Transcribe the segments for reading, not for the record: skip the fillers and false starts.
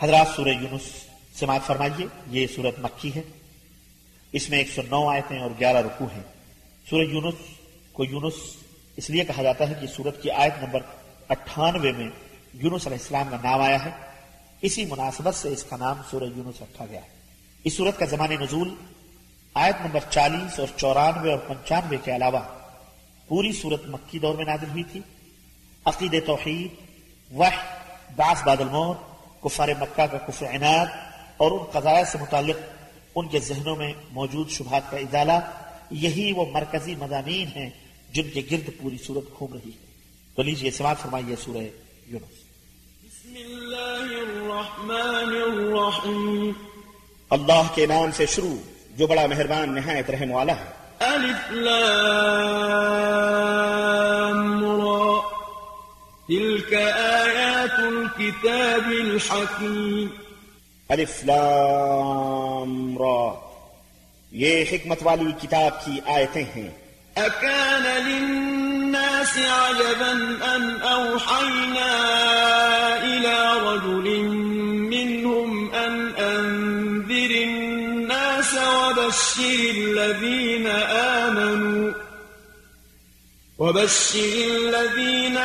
حضرات سورہ یونس سماعت فرمائیے. یہ سورت مکی ہے. اس میں 109 آیتیں اور 11 رکوع ہیں. سورہ یونس کو یونس اس لیے کہا جاتا ہے کہ سورت کی آیت نمبر 98 میں یونس علیہ السلام کا نام آیا ہے. اسی مناسبت سے اس کا نام سورہ یونس رکھا گیا ہے. اس سورت کا زمان نزول آیت نمبر 40 اور 94 اور 95 کے علاوہ پوری سورت مکی دور میں نازل ہوئی تھی. عقید توحید، وحی، بعث بعد الموت، کفار مکہ کا کفر عناد اور ان قضایا سے متعلق ان کے ذہنوں میں موجود شبہات کا ازالہ، یہی وہ مرکزی مضامین ہیں جن کے گرد پوری سورت گھوم رہی ہے. تو لیجیے سماعت فرمائیے سورہ یونس. بسم اللہ الرحمن الرحیم. اللہ کے نام سے شروع جو بڑا مہربان نہایت رحم والا ہے. الف لام را تلك آیات الكتاب الحکیم. الف لام را یہ حکمت والی کتاب کی آیتیں ہیں. أكان للناس عجبا أن أوحينا إلى رجل منهم أن أنذر الناس وبشر الذين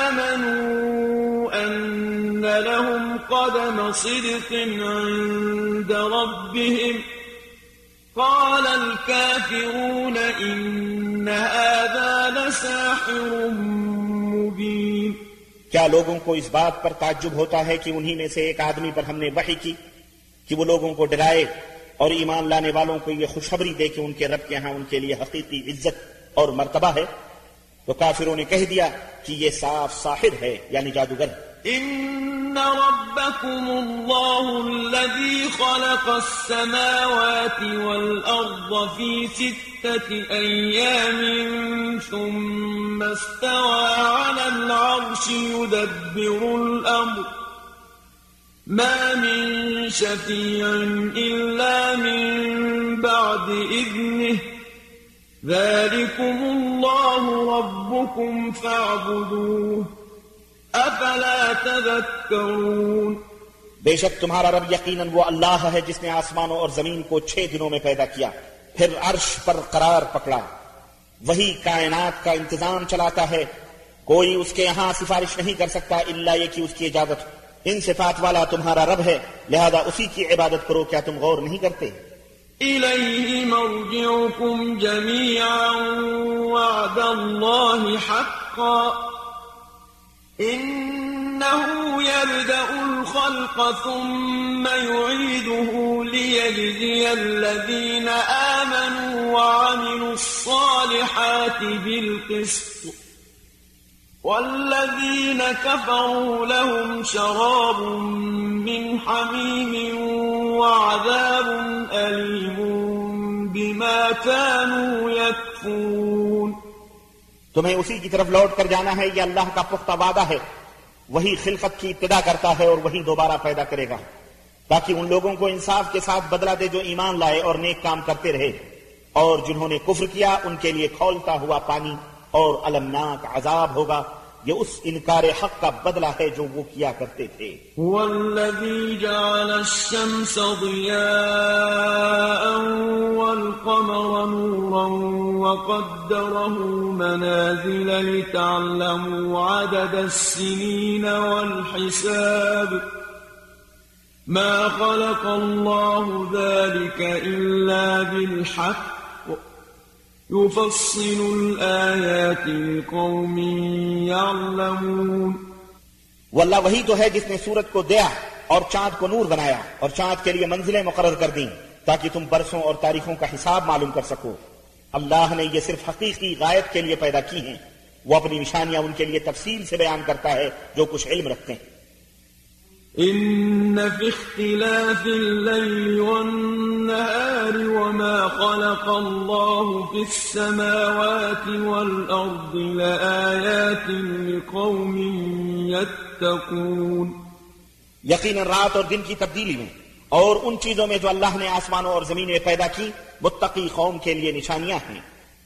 آمنوا أن لهم قدم صدق عند ربهم قال الكافرون إن هذا لساحر مبين. کیا لوگوں کو اس بات پر تعجب ہوتا ہے کہ انہی میں سے ایک آدمی پر ہم نے وحی کی کہ وہ لوگوں کو ڈرائے اور ایمان لانے والوں کو یہ خوشخبری دے کہ ان کے رب کے ہاں ان کے لیے حقیقی عزت اور مرتبہ ہے. تو کافروں نے کہہ دیا کہ یہ صاف ساحر ہے یعنی جادوگر ہے. إن ربكم الله الذي خلق السماوات والأرض في 6 أيام ثم استوى على العرش يدبر الأمر ما من شفيع إلا من بعد إذنه ذلكم الله ربكم فاعبدوه افلا تذکرون. بے شک تمہارا رب یقیناً وہ اللہ ہے جس نے آسمانوں اور زمین کو 6 دنوں میں پیدا کیا پھر عرش پر قرار پکڑا. وہی کائنات کا انتظام چلاتا ہے. کوئی اس کے یہاں سفارش نہیں کر سکتا الا یہ کہ اس کی اجازت. ان صفات والا تمہارا رب ہے لہذا اسی کی عبادت کرو. کیا تم غور نہیں کرتے؟ الیہ مرجعکم جمیعا وعد اللہ حقا إنه يبدأ الخلق ثم يعيده ليجزي الذين آمنوا وعملوا الصالحات بالقسط والذين كفروا لهم شراب من حميم وعذاب أليم بما كانوا يكفرون. تمہیں اسی کی طرف لوٹ کر جانا ہے. یہ اللہ کا پختہ وعدہ ہے. وہی خلقت کی ابتدا کرتا ہے اور وہی دوبارہ پیدا کرے گا تاکہ ان لوگوں کو انصاف کے ساتھ بدلہ دے جو ایمان لائے اور نیک کام کرتے رہے. اور جنہوں نے کفر کیا ان کے لیے کھولتا ہوا پانی اور المناک عذاب ہوگا. یہ اس انکار حق کا بدلہ ہے جو وہ کیا کرتے تھے. والذی جعل الشمس ضیاء والقمر نورا وقدره منازل لتعلموا عدد السنين والحساب ما خلق الله ذلك إلا بالحق يفصل الآيات لقوم يعلمون. واللہ وہی تو ہے جس نے سورج کو دیا اور چاند کو نور بنایا اور چاند کے لیے منزلیں مقرر کر دیں تاکہ تم برسوں اور تاریخوں کا حساب معلوم کر سکو. اللہ نے یہ صرف حقیقی غائب کے لیے پیدا کی ہیں. وہ اپنی نشانیاں ان کے لیے تفصیل سے بیان کرتا ہے جو کچھ علم رکھتے ہیں. إن في اختلاف الليل والنهار وما خلق الله في السماوات والأرض لآيات لقوم يتقون. یقیناً رات اور دن کی تبدیلی میں اور ان چیزوں میں جو اللہ نے آسمانوں اور زمین میں پیدا کی متقی قوم کے لیے نشانیاں ہیں.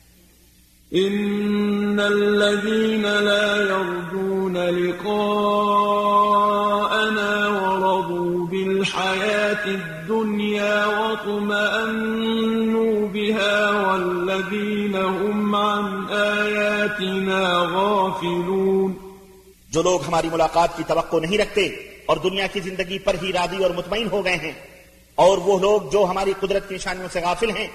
إن الذين لا يرجون لقاءنا ورضوا بالله الحياة الدنيا واطمأنوا بها والذين هم عن آياتنا غافلون. جو لوگ ہماری ملاقات کی توقع نہیں رکھتے اور دنیا کی زندگی پر ہی راضی اور مطمئن ہو گئے ہیں، اور وہ لوگ جو ہماری قدرت کی نشانیوں سے غافل ہیں،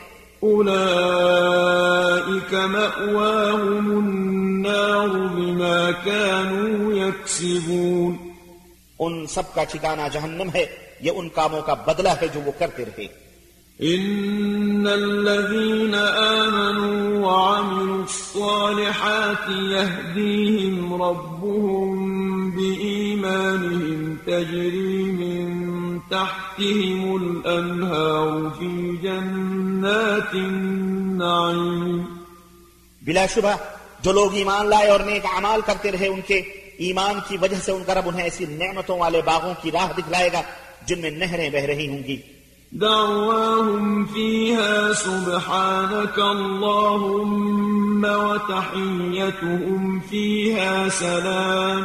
أولئك مأواهم النار بما كانوا يكسبون. ان سب کا ٹھکانہ جہنم ہے، یہ ان کاموں کا بدلہ ہے جو وہ کرتے رہے. إن الذين آمنوا وعملوا الصالحات يهديهم ربهم بإيمانهم تجري من تحتهم الأنهار في جنات النعيم. بلا شبہ جو لوگ ایمان لائے اور نیک اعمال کرتے رہے، ان کے ایمان کی وجہ سے ان کا رب انہیں ایسی نعمتوں والے باغوں کی راہ دکھلائے گا جن میں نہریں بہ رہی ہوں گی. دعواهم فيها سبحانك اللهم وتحيتهم فيها سلام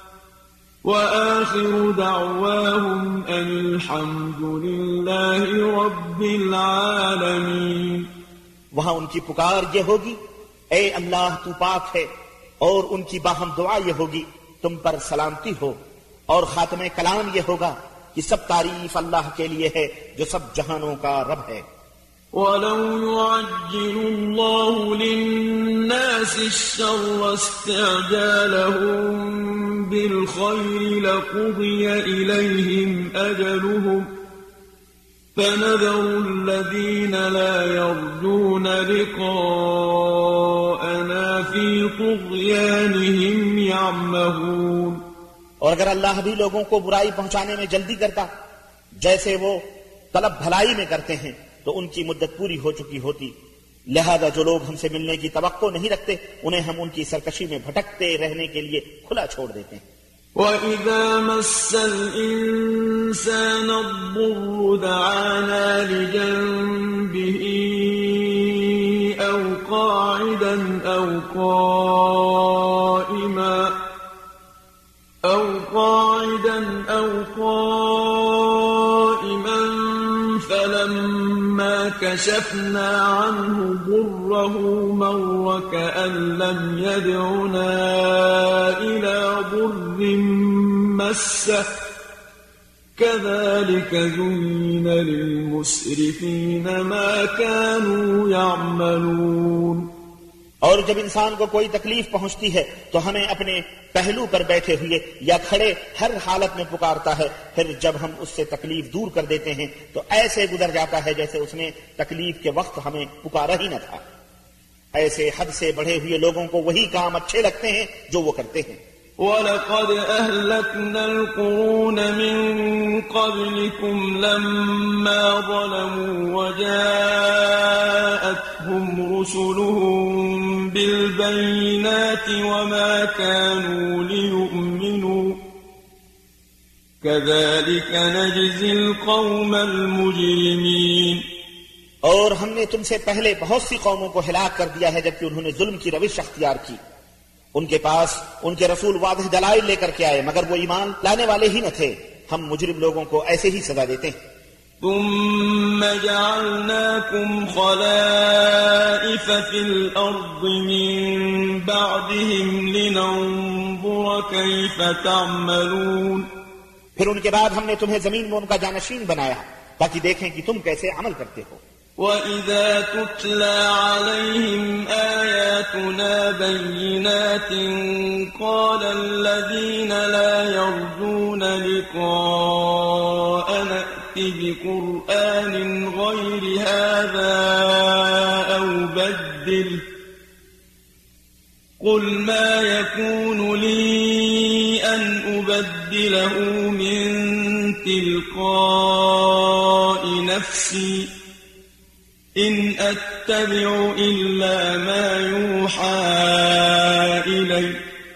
وآخر دعواهم أن الحمد لله رب العالمين. وہاں ان کی پکار یہ ہوگی، اے اللہ تو پاک ہے، اور ان کی باہم دعا یہ ہوگی، تم پر سلامتی ہو، اور خاتمہ کلام یہ ہوگا کہ سب تعریف اللہ کے لیے ہے جو سب جہانوں کا رب ہے. وَلَوْ يُعَجِّلُ اللَّهُ لِلنَّاسِ الشَّرَّ اسْتِعْجَالَهُم بِالْخَيْرِ لَقُضِيَ إِلَيْهِمْ أَجَلُهُمْ فَنَذَرُ الَّذِينَ لَا يَرْجُونَ لِقَاءَنَا فِي طُغْيَانِهِمْ يَعْمَهُونَ. اور اگر اللہ بھی لوگوں کو برائی پہنچانے میں جلدی کرتا جیسے وہ طلب بھلائی میں کرتے ہیں تو ان کی مدت پوری ہو چکی ہوتی. لہذا جو لوگ ہم سے ملنے کی توقع نہیں رکھتے انہیں ہم ان کی سرکشی میں بھٹکتے رہنے کے لیے کھلا چھوڑ دیتے ہیں. وَإِذَا مَسَّ الْإِنسَانَ الضُّرُّ دَعَانَا لِجَنبِهِ أَوْ قَاعِدًا أَوْ قَائِمًا فَلَمَّا كَشَفْنَا عَنْهُ ضُرَّهُ مَرَّ كَأَن لَّمْ يَدْعُنَا إِلَى ضُرٍّ مَّسَّهُ كَذَلِكَ زُيِّنَ لِلْمُسْرِفِينَ مَا كَانُوا يَعْمَلُونَ. اور جب انسان کو کوئی تکلیف پہنچتی ہے تو ہمیں اپنے پہلو پر بیٹھے ہوئے یا کھڑے ہر حالت میں پکارتا ہے، پھر جب ہم اس سے تکلیف دور کر دیتے ہیں تو ایسے گزر جاتا ہے جیسے اس نے تکلیف کے وقت ہمیں پکارا ہی نہ تھا. ایسے حد سے بڑھے ہوئے لوگوں کو وہی کام اچھے لگتے ہیں جو وہ کرتے ہیں. وَلَقَدْ أَهْلَكْنَا الْقُرُونَ مِنْ قَبْلِكُمْ لَمَّا ظَلَمُوا وَجَاءَتْهُمْ رُسُلُهُم بِالْبَيِّنَاتِ وَمَا كَانُوا لِيُؤْمِنُوا كَذَلِكَ نَجْزِي الْقَوْمَ الْمُجْرِمِينَ. اور ہم نے تم سے پہلے بہت سی قوموں کو ہلاک کر دیا ہے جبکہ انہوں نے ظلم کی روش اختیار کی. ان کے پاس ان کے رسول واضح دلائل لے کر کے آئے مگر وہ ایمان لانے والے ہی نہ تھے. ہم مجرم لوگوں کو ایسے ہی سزا دیتے ہیں. ثم جعلناكم خلائف في الأرض من بعدهم لننظر كيف تعملون. پھر ان کے بعد ہم نے تمہیں زمین میں ان کا جانشین بنایا تاکہ دیکھیں کہ تم کیسے عمل کرتے ہو. وَإِذَا تُتْلَى عَلَيْهِمْ آيَاتُنَا بَيِّنَاتٍ قَالَ الَّذِينَ لَا يَرْجُونَ لِقَاءَنَا ائْتِ بِقُرْآنٍ غَيْرِ هَذَا أَوْ بَدِّلْهُ قُلْ مَا يَكُونُ لِي أَنْ أُبَدِّلَهُ مِنْ تِلْقَاءِ نَفْسِي إِنْ أَتَّبِعُ إِلَّا مَا يُوحَى إِلَيَّ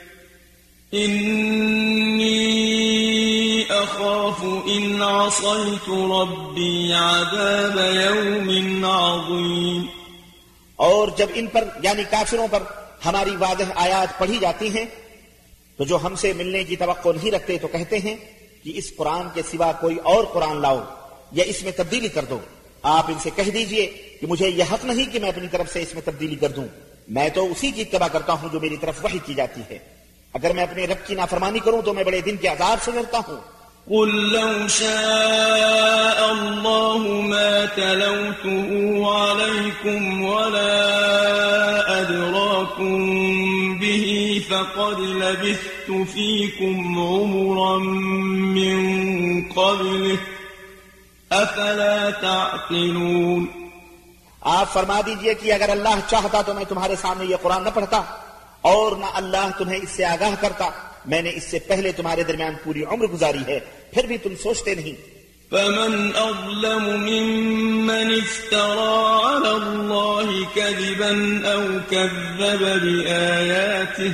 إِنِّي أَخَافُ إِنْ عَصَيْتُ رَبِّي عَذَابَ يَوْمٍ عَظِيمٍ. اور جب ان پر یعنی کافروں پر ہماری واضح آیات پڑھی جاتی ہیں تو جو ہم سے ملنے کی توقع نہیں رکھتے تو کہتے ہیں کہ اس قرآن کے سوا کوئی اور قرآن لاؤ یا اس میں تبدیلی کر دو. آپ ان سے کہہ دیجئے کہ مجھے یہ حق نہیں کہ میں اپنی طرف سے اس میں تبدیلی کر دوں. میں تو اسی کی اتباع کرتا ہوں جو میری طرف وحی کی جاتی ہے. اگر میں اپنے رب کی نافرمانی کروں تو میں بڑے دن کے عذاب سے ڈرتا ہوں. قل لو شاء الله ما تلوته عليكم ولا أدراكم به فقد لبثت فيكم عمرا من قبله أفلا تعقلون. آپ فرما دیجئے کہ اگر اللہ چاہتا تو میں تمہارے سامنے یہ قرآن نہ پڑھتا اور نہ اللہ تمہیں اس سے آگاہ کرتا. میں نے اس سے پہلے تمہارے درمیان پوری عمر گزاری ہے پھر بھی تم سوچتے نہیں. فمن أظلم ممن افترى على الله كذبا أو كذب بآياته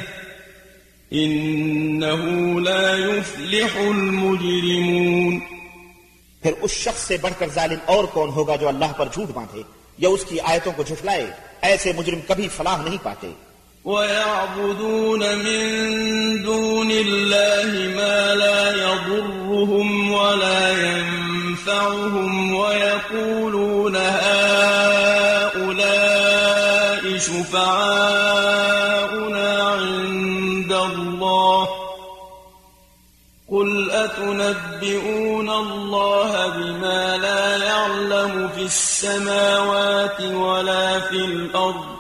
إنه لا يفلح المجرمون. پھر اس شخص سے بڑھ کر ظالم اور کون ہوگا جو اللہ پر جھوٹ باندھے یا اس کی آیتوں کو جھٹلائے. ایسے مجرم کبھی فلاح نہیں پاتے. وَيَعْبُدُونَ مِن دُونِ اللَّهِ مَا لَا يَضُرُّهُمْ وَلَا يَنفَعُهُمْ وَيَقُولُونَ هَؤُلَاءِ شُفَعَاؤُنَا عِندَ اللَّهِ قُلْ أَتُنَبِّئُونَ اللَّهَ بِمَا لَا يَعْلَمُ فِي السَّمَاوَاتِ وَلَا فِي الْأَرْضِ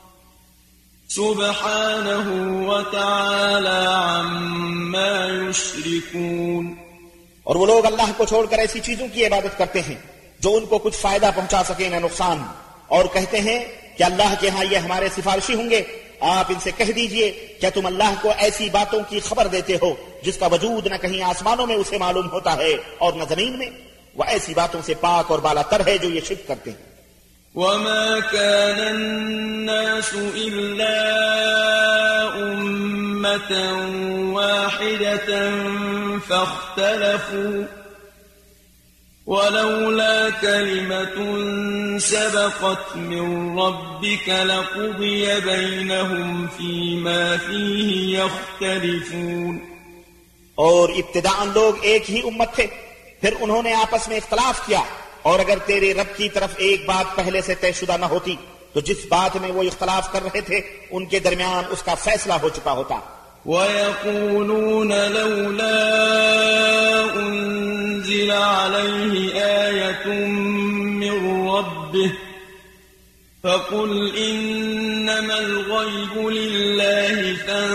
سبحانه وتعالى عما يشركون. اور وہ لوگ اللہ کو چھوڑ کر ایسی چیزوں کی عبادت کرتے ہیں جو ان کو کچھ فائدہ پہنچا سکیں نہ نقصان، اور کہتے ہیں کہ اللہ کے ہاں یہ ہمارے سفارشی ہوں گے. آپ ان سے کہہ دیجئے کیا تم اللہ کو ایسی باتوں کی خبر دیتے ہو جس کا وجود نہ کہیں آسمانوں میں اسے معلوم ہوتا ہے اور نہ زمین میں؟ وہ ایسی باتوں سے پاک اور بالا تر ہے جو یہ شرک کرتے ہیں. وما كان الناس إلا أمة واحدة فاختلفوا ولولا كلمة سبقت من ربك لقضي بينهم فيما فيه يختلفون. اور ابتداءً لوگ ایک ہی امت تھے، پھر انہوں نے آپس میں اختلاف کیا، اور اگر تیرے رب کی طرف ایک بات پہلے سے طے شدہ نہ ہوتی تو جس بات میں وہ اختلاف کر رہے تھے ان کے درمیان اس کا فیصلہ ہو چکا ہوتا. وَيَقُولُونَ لَوْلَا أُنزِلَ عَلَيْهِ آيَةٌ مِّن رَّبِّهِ فَقُلْ إِنَّمَا الْغَيْبُ لِلَّهِ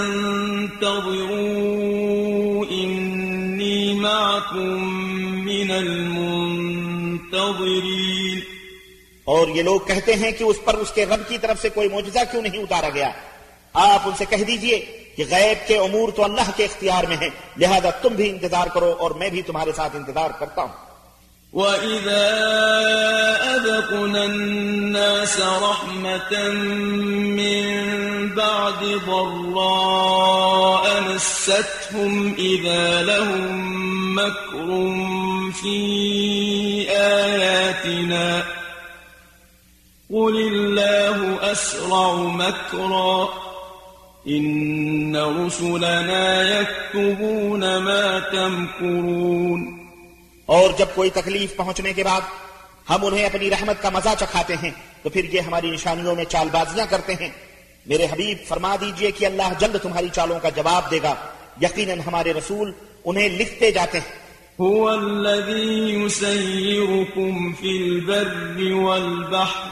فَانتَظِرُوا إِنِّي مَعَكُم مِّنَ الْمُنتَظِرِينَ. اور یہ لوگ کہتے ہیں کہ اس پر اس کے رب کی طرف سے کوئی معجزہ کیوں نہیں اتارا گیا. آپ ان سے کہہ دیجئے کہ غیب کے امور تو اللہ کے اختیار میں ہیں، لہذا تم بھی انتظار کرو اور میں بھی تمہارے ساتھ انتظار کرتا ہوں. وَإِذَا أَذَقْنَا النَّاسَ رَحْمَةً مِّن بَعْدِ ضَرَّاءَ مَسَّتْهُمْ إِذَا لَهُم مَّكْرٌ فِي آيَاتِنَا قُلِ اللَّهُ أَسْرَعُ مَكْرًا إِنَّ رُسُلَنَا يَكْتُبُونَ مَا تَمْكُرُونَ. اور جب کوئی تکلیف پہنچنے کے بعد ہم انہیں اپنی رحمت کا مزہ چکھاتے ہیں تو پھر یہ ہماری نشانیوں میں چال بازیاں کرتے ہیں. میرے حبیب فرما دیجئے کہ اللہ جلد تمہاری چالوں کا جواب دے گا. یقیناً ہمارے رسول انہیں لکھتے جاتے ہیں. هو الذي يسيركم في البر والبحر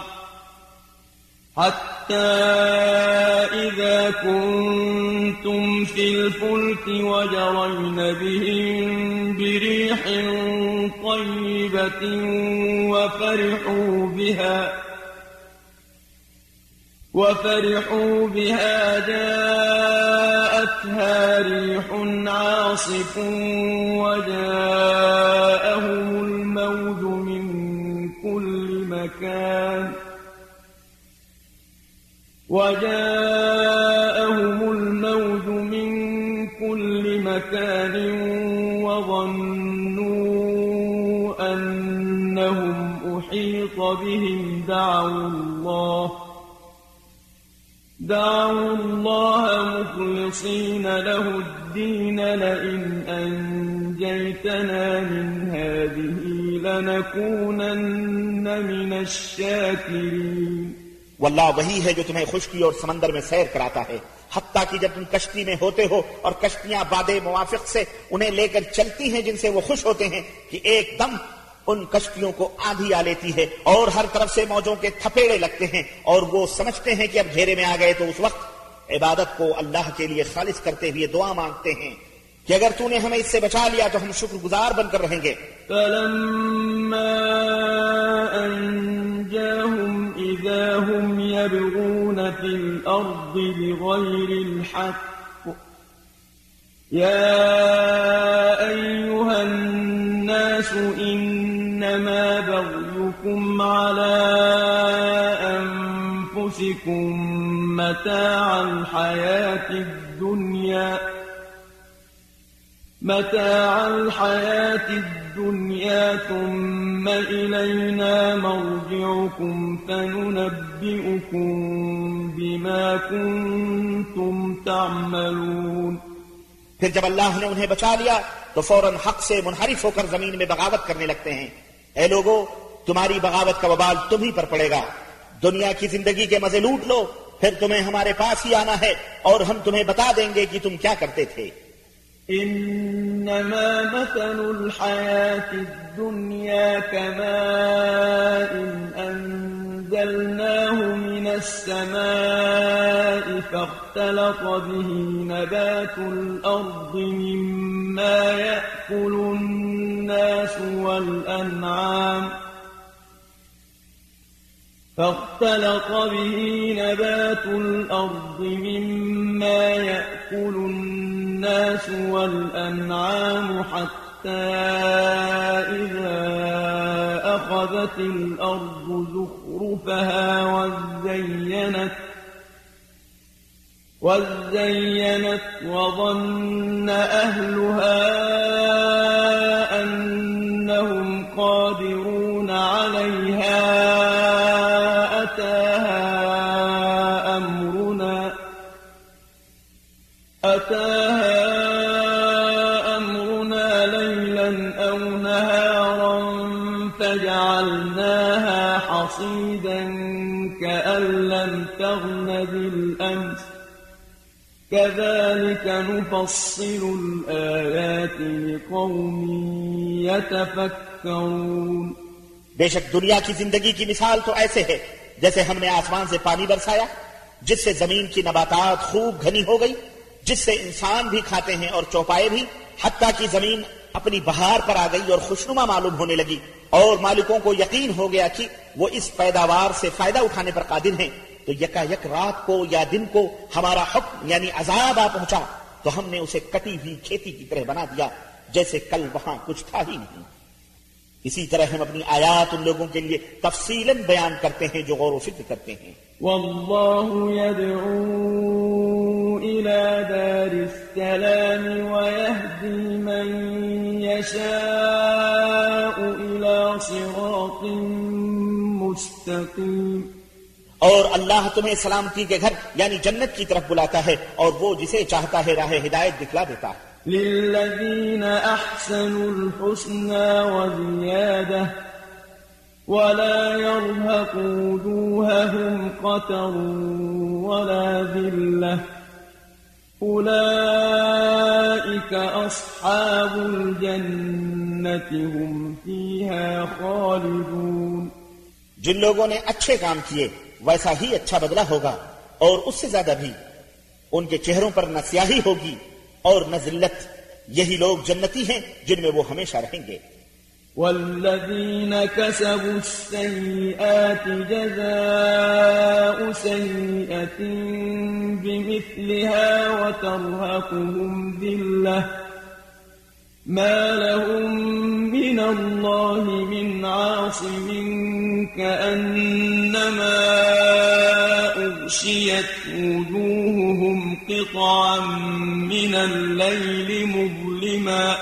حتى إذا كنتم في الفلك وجرين بهم بريح طيبة وفرحوا بها جاءتها ريح عاصف وجاءهم الموج من كل مكان وظنوا أنهم أحيط بهم دعوا الله مخلصين له الدين لئن أنجيتنا من هذه لنكونن من الشاكرين. واللہ وہی ہے جو تمہیں خشکی اور سمندر میں سیر کراتا ہے، حتیٰ کہ جب تم کشتی میں ہوتے ہو اور کشتیاں بادے موافق سے انہیں لے کر چلتی ہیں جن سے وہ خوش ہوتے ہیں کہ ایک دم ان کشتیوں کو آندھی آ لیتی ہے اور ہر طرف سے موجوں کے تھپیڑے لگتے ہیں اور وہ سمجھتے ہیں کہ اب گھیرے میں آ گئے، تو اس وقت عبادت کو اللہ کے لیے خالص کرتے ہوئے دعا مانگتے ہیں کہ اگر تو نے ہمیں اس سے بچا لیا تو ہم شکر گزار بن کر رہیں گے. فلما أنجاهم إذا هم يبغون في الأرض بغير الحق يا أيها الناس إنما بغيكم على أنفسكم متاع الحياة الدنيا ثم إلينا مرجعكم فننبئكم بما كنتم تعملون. پھر جب اللہ نے انہیں بچا لیا تو فوراً حق سے منحرف ہو کر زمین میں بغاوت کرنے لگتے ہیں. اے لوگو، تمہاری بغاوت کا وبال تم ہی پر پڑے گا. دنیا کی زندگی کے مزے لوٹ لو، پھر تمہیں ہمارے پاس ہی آنا ہے اور ہم تمہیں بتا دیں گے کہ تم کیا کرتے تھے. إنما مثل الحياة الدنيا كماء أنزلناه من السماء فاختلط به نبات الأرض مما يأكل الناس والأنعام حتى إذا أخذت الأرض زخرفها وزينت وظن أهلها أنهم قادرون عليها أتاها أمرنا ليلا أو نهارا فجعلناها حصيدا كأن لم تغن بالأمس كذلك نفصل الآيات لقوم يتفكرون. بے شک دنیا کی زندگی کی مثال تو ایسے ہے جیسے ہم نے آسمان سے پانی برسایا جس سے زمین کی نباتات خوب گھنی ہو گئی، جس سے انسان بھی کھاتے ہیں اور چوپائے بھی، حتیٰ کہ زمین اپنی بہار پر آ گئی اور خوشنما معلوم ہونے لگی اور مالکوں کو یقین ہو گیا کہ وہ اس پیداوار سے فائدہ اٹھانے پر قادر ہیں. تو یکا یک رات کو یا دن کو ہمارا حکم یعنی عذاب آ پہنچا تو ہم نے اسے کٹی ہوئی کھیتی کی طرح بنا دیا جیسے کل وہاں کچھ تھا ہی نہیں. اسی طرح ہم اپنی آیات ان لوگوں کے لیے تفصیلاً بیان کرتے ہیں جو غور و فکر کرتے ہیں. والله يدعو إلى دار السلام ويهدي من يشاء إلى صراط مستقيم. اور اللہ تمہیں سلامتی کے گھر یعنی جنت کی طرف بلاتا ہے اور وہ جسے چاہتا ہے راہ ہدایت دکھلا دیتا ہے. للذين أحسنوا الحسنى وزيادة ولا يرهق وجوههم قتر ولا ذلة أولئك أصحاب الجنة هم فيها خالدون. جن لوگوں نے اچھے کام کیے ویسا ہی اچھا بدلہ ہوگا اور اس سے زیادہ بھی. ان کے چہروں پر نہ سیاہی ہوگی اور نہ ذلت. یہی لوگ جنتی ہیں جن میں وہ ہمیشہ رہیں گے. والذين كسبوا السيئات جزاء سيئة بمثلها وترهقهم ذلة ما لهم من الله من عاصم كأنما أغشيت وجوههم قطعا من الليل مظلما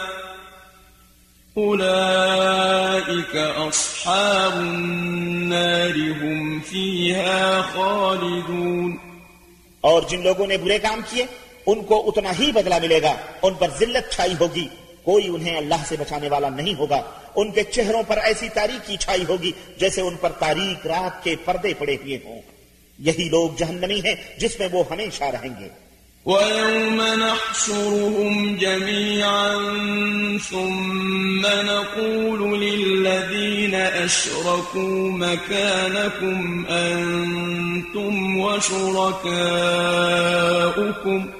أولئك أصحاب النار هم فيها خالدون. اور جن لوگوں نے برے کام کیے ان کو اتنا ہی بدلہ ملے گا، ان پر ذلت چھائی ہوگی، کوئی انہیں اللہ سے بچانے والا نہیں ہوگا، ان کے چہروں پر ایسی تاریکی چھائی ہوگی جیسے ان پر تاریک رات کے پردے پڑے ہوئے ہوں، یہی لوگ جہنمی ہیں جس میں وہ ہمیشہ رہیں گے۔ وَيَوْمَ نَحْشُرُهُمْ جَمِيعًا ثُمَّ نَقُولُ لِلَّذِينَ أَشْرَكُوا مَكَانَكُمْ أَنْتُمْ وَشُرَكَاؤُكُمْ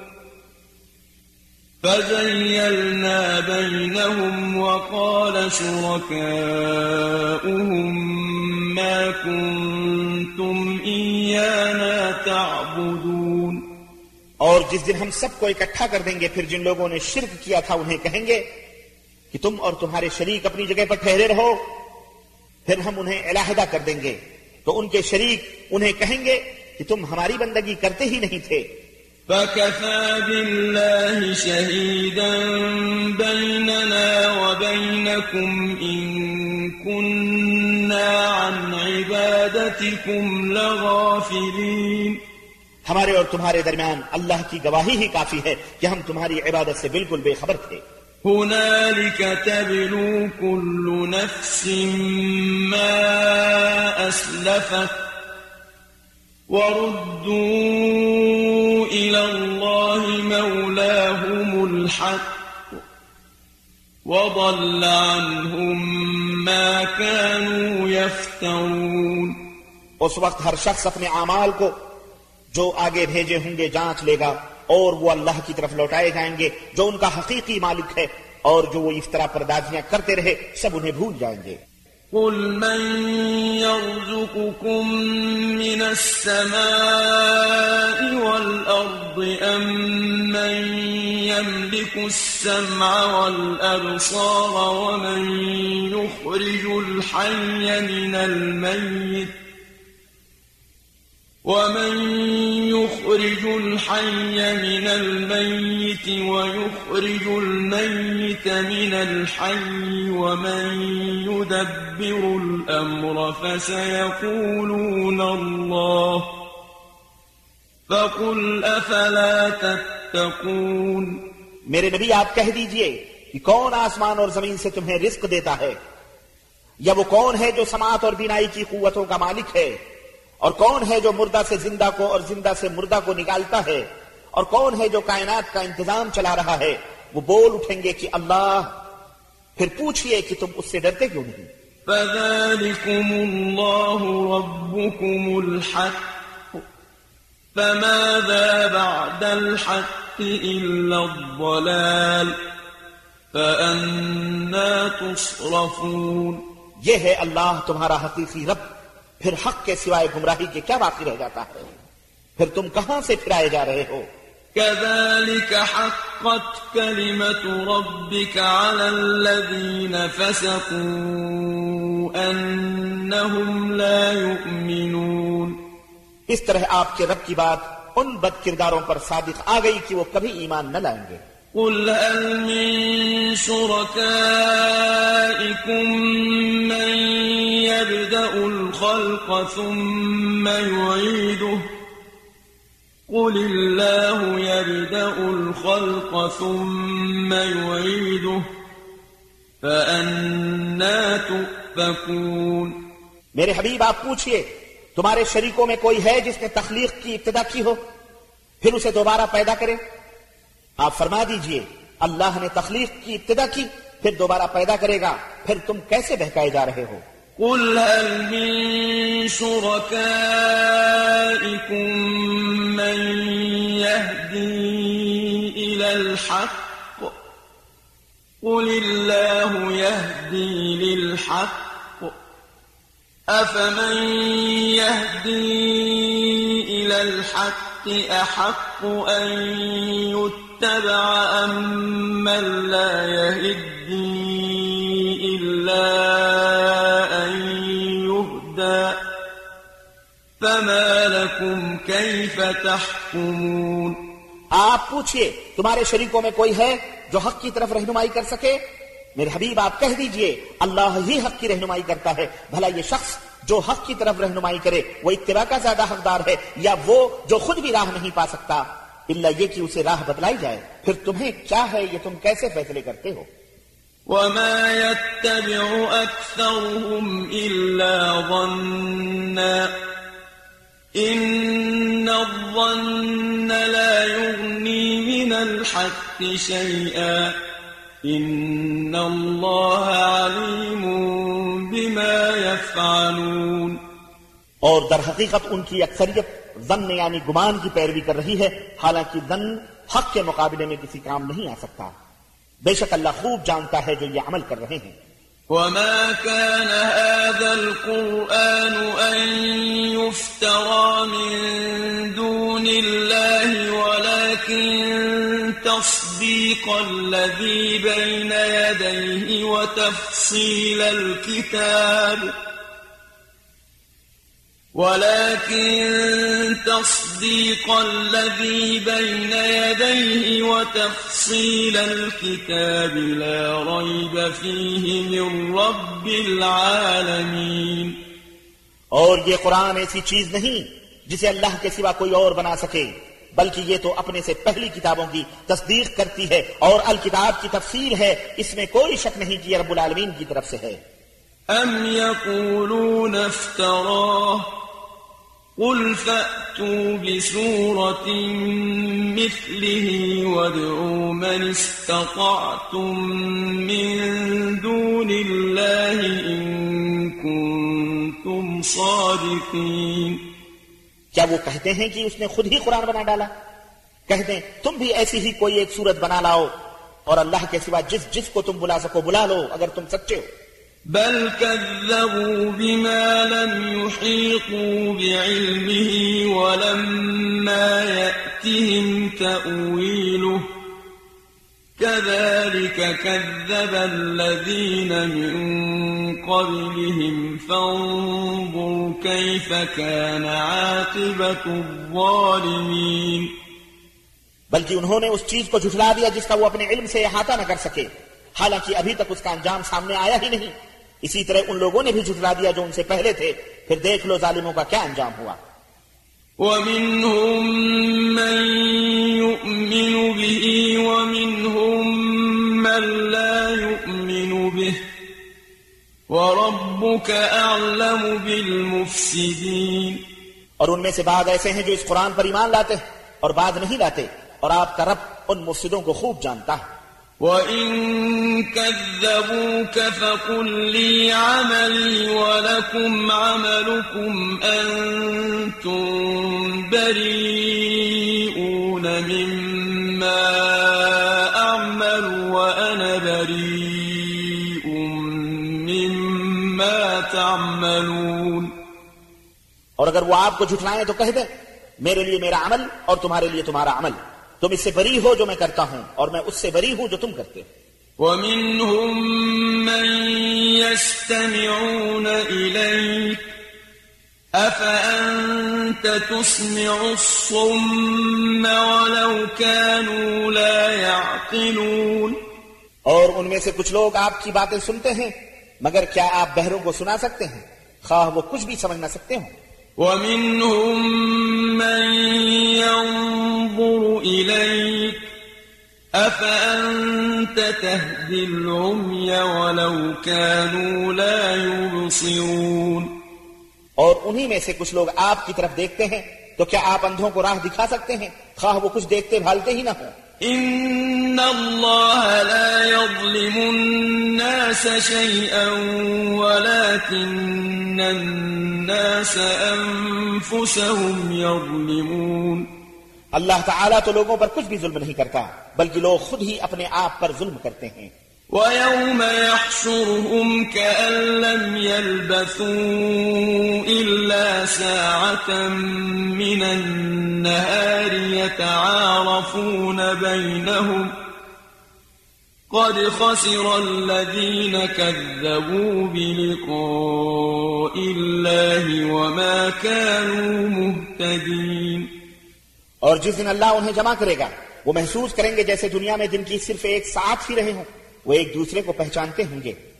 فَزَيَّلْنَا بَيْنَهُمْ وَقَالَ شُرَكَاؤُهُمْ مَا كُنْتُمْ إِيَّانَا تَعْبُدُونَ۔ اور جس دن ہم سب کو اکٹھا کر دیں گے، پھر جن لوگوں نے شرک کیا تھا انہیں کہیں گے کہ تم اور تمہارے شریک اپنی جگہ پر ٹھہرے رہو، پھر ہم انہیں علیحدہ کر دیں گے تو ان کے شریک انہیں کہیں گے کہ تم ہماری بندگی کرتے ہی نہیں تھے۔ فَكَفَى بِاللَّهِ شَهِيدًا بَيْنَنَا وَبَيْنَكُمْ إِن كُنَّا عَنْ عِبَادَتِكُمْ لَغَافِلِينَ۔ ہمارے اور تمہارے درمیان اللہ کی گواہی ہی کافی ہے کہ ہم تمہاری عبادت سے بالکل بے خبر تھے۔ هُنَالِكَ تَبْلُو كُلُّ نَفْسٍ مَّا أَسْلَفَتْ وَرُدُّوا إِلَى اللَّهِ مَوْلَاهُمُ الْحَقِّ وَضَلَّ عَنْهُم مَّا كَانُوا يَفْتَرُونَ۔ اس وقت ہر شخص اپنے اعمال کو جو آگے بھیجے ہوں گے جانچ لے گا، اور وہ اللہ کی طرف لوٹائے جائیں گے جو ان کا حقیقی مالک ہے، اور جو وہ افطرا پردازیاں کرتے رہے سب انہیں بھول جائیں گے۔ قُلْ مَنْ يَرْزُقُكُم مِّنَ السَّمَاءِ وَالْأَرْضِ أَمَّن يَمْلِكُ السَّمْعَ وَالْأَبْصَارَ وَمَن يُخْرِجُ الْحَيَّ مِنَ الْمَيِّتِ وَيُخْرِجُ الْمَيِّتَ مِنَ الْحَيِّ وَمَن يُدَبِّرُ الْأَمْرَ فَسَيَقُولُونَ اللَّهُ فَقُلْ أَفَلَا تَتَّقُونَ۔ میرے نبی آپ کہہ دیجئے کہ کون آسمان اور زمین سے تمہیں رزق دیتا ہے، یا وہ کون ہے جو سماعت اور بینائی کی قوتوں کا مالک ہے، اور کون ہے جو مردہ سے زندہ کو اور زندہ سے مردہ کو نکالتا ہے، اور کون ہے جو کائنات کا انتظام چلا رہا ہے؟ وہ بول اٹھیں گے کہ اللہ، پھر پوچھئے کہ تم اس سے ڈرتے کیوں نہیں؟ فَذَلِكُمُ اللَّهُ رَبُّكُمُ الْحَقُّ فَمَاذَا بَعْدَ الْحَقِّ إِلَّا الضَّلَالُ فَأَنَّى تُصْرَفُونَ۔ یہ ہے اللہ تمہارا حقیقی رب، پھر حق کے سوائے گمراہی کے کیا باقی رہ جاتا ہے؟ پھر تم کہاں سے پھرائے جا رہے ہو؟ كَذَلِكَ حَقَّتْ كَلِمَةُ رَبِّكَ عَلَى الَّذِينَ فَسَقُوا أَنَّهُمْ لَا يُؤْمِنُونَ۔ اس طرح آپ کے رب کی بات ان بد کرداروں پر صادق آ گئی کہ وہ کبھی ایمان نہ لائیں گے۔ قُلْ هَلْ مِن شُرَكَائِكُم مَّن يَبْدَأُ الْخَلْقَ ثُمَّ يُعِيدُهُ قُلِ اللَّهُ يَبْدَأُ الْخَلْقَ ثُمَّ يُعِيدُهُ فَأَنَّى تُؤْفَكُونَ۔ میرے حبیب آپ پوچھئے تمہارے شریکوں میں کوئی ہے جس نے تخلیق کی ابتدا کی ہو پھر اسے دوبارہ پیدا کرے؟ آپ فرما دیجئے اللہ نے تخلیق کی ابتدا کی پھر دوبارہ پیدا کرے گا، پھر تم کیسے بہکائے جا رہے ہو؟ قُلْ هَلْ مِن شُرَكَائِكُم مَّن يَهْدِي إِلَى الْحَقِّ قُلِ اللَّهُ يَهْدِي لِلْحَقِّ أَفَمَن يَهْدِي إِلَى الْحَقِّ أَحَقُّ أَن يُتَّبَعَ أَمَّن لَّا يَهِدِّي إِلَّا أَن يُهْدَىٰ فَمَا لَكُمْ كَيْفَ تَحْكُمُونَ۔ آپ پوچھئے تمہارے شریکوں میں کوئی ہے جو حق کی طرف رہنمائی کر سکے؟ میرے حبیب آپ کہہ دیجئے اللہ ہی حق کی رہنمائی کرتا ہے، بھلا یہ شخص جو حق کی طرف رہنمائی کرے وہ اتباع کا زیادہ حقدار ہے یا وہ جو خود بھی راہ نہیں پا سکتا الا یہ کہ اسے راہ بتلائی جائے؟ پھر تمہیں کیا ہے، یہ تم کیسے فیصلے کرتے ہو؟ وما يتبع أكثرهم إلا ظنا إن الظن لا يغني من الحق شيئا إن الله عليم بما يفعلون. اور در حقیقت ان کی اکثریت ظن یعنی گمان کی پیروی کر رہی ہے، حالانکہ ظن حق کے مقابلے میں کسی کام نہیں آ سکتا. بے شک اللہ خوب جانتا ہے جو یہ عمل کر رہے ہیں. وما كان هذا القرآن أن يفترى من دون الله ولكن تصديق الذي بين يديه وتفصيل الكتاب ولكن تصديق الذي بين يديه وتفصيل الكتاب لا ريب فيه من رب العالمين. اور یہ قرآن ایسی چیز نہیں جسے اللہ کے سوا کوئی اور بنا سکے، بلکہ یہ تو اپنے سے پہلی کتابوں کی تصدیق کرتی ہے اور الکتاب کی تفصیل ہے، اس میں کوئی شک نہیں کہ یہ رب العالمین کی طرف سے ہے. أم يقولون افتراه قل فأتوا بسورة مثله وادعوا من استطعتم من دون الله إن كنتم صادقين. کیا وہ کہتے ہیں کہ اس نے خود ہی قرآن بنا ڈالا؟ کہہ دیں تم بھی ایسی ہی کوئی ایک صورت بنا لاؤ اور اللہ کے سوا جس کو تم بلا سکو بلا لو اگر تم سچے ہو. بل كذبوا بما لم يحيطوا بعلمه ولما يأتهم تأويله كذلك كذب الذين من قبلهم فانظر كيف كان عاقبة الظالمين. بلکہ انہوں نے اس چیز کو جھٹلا دیا جس کا وہ اپنے علم سے احاطہ نہ کر سکے، حالانکہ ابھی تک اس کا انجام سامنے آیا ہی نہیں. اسی طرح ان لوگوں نے بھی جھٹلا دیا جو ان سے پہلے تھے، پھر دیکھ لو ظالموں کا کیا انجام ہوا. وَمِنْهُمْ مَنْ يُؤْمِنُ بِهِ وَمِنْهُمْ مَنْ لَا يُؤْمِنُ بِهِ وَرَبُّكَ أَعْلَمُ بِالْمُفْسِدِينَ. اور ان میں سے بعض ایسے ہیں جو اس قرآن پر ایمان لاتے ہیں اور بعض نہیں لاتے، اور آپ کا رب ان مفسدوں کو خوب جانتا ہے. وَإِن كَذَّبُوكَ فَقُل لِّي عَمَلِي وَلَكُمْ عَمَلُكُمْ أَنتُم بَرِيئُونَ مِمَّا أَعْمَلُ وَأَنَا بَرِيءٌ مِّمَّا تَعْمَلُونَ. اور اگر وہ آپ کو جھٹلائیں تو کہہ دیں میرے لیے میرا عمل اور تمہارے لیے تمہارا عمل، تم اس سے بری ہو جو میں کرتا ہوں اور میں اس سے بری ہوں جو تم کرتے ہو. وَمِنْهُمْ مَنْ يَسْتَمِعُونَ إِلَيْكَ أَفَأَنْتَ تُسْمِعُ الصُّمَّ وَلَوْ كَانُوا لَا يَعْقِلُونَ. اور ان میں سے کچھ لوگ آپ کی باتیں سنتے ہیں، مگر کیا آپ بہروں کو سنا سکتے ہیں خواہ وہ کچھ بھی سمجھ نہ سکتے ہوں. وَمِنْهُمْ مَنْ يَنْظُرُ إِلَيْكَ أَفَأَنْتَ تَهْدِي الْعُمْيَ وَلَوْ كَانُوا لَا يُبْصِرُونَ. اور انہی میں سے کچھ لوگ آپ کی طرف دیکھتے ہیں، تو کیا آپ اندھوں کو راہ دکھا سکتے ہیں خواہ وہ کچھ دیکھتے بھالتے ہی نہ ہوں. إِنَّ اللَّهَ لَا يَظْلِمُ النَّاسَ شَيْئًا وَلَكِنَّ النَّاسَ أَنفُسَهُمْ يَظْلِمُونَ. اللہ تعالیٰ تو لوگوں پر کچھ بھی ظلم نہیں کرتا، بلکہ لوگ خود ہی اپنے آپ پر ظلم کرتے ہیں. وَيَوْمَ يَحْشُرُهُمْ كَأَن لَّمْ يَلْبَثُوا إِلَّا سَاعَةً مِّنَ النَّهَارِ يَتَعَارَفُونَ بَيْنَهُمْ قَدْ خَسِرَ الَّذِينَ كَذَّبُوا بِلِقَاءِ اللَّهِ وَمَا كَانُوا مُهْتَدِينَ. اور جس دن اللہ انہیں جمع کرے گا وہ محسوس کریں گے جیسے دنیا میں دن کی صرف ایک ساعت ہی رہے ہوں. وہ ایک دوسرے کو پہچانتے ہوں گے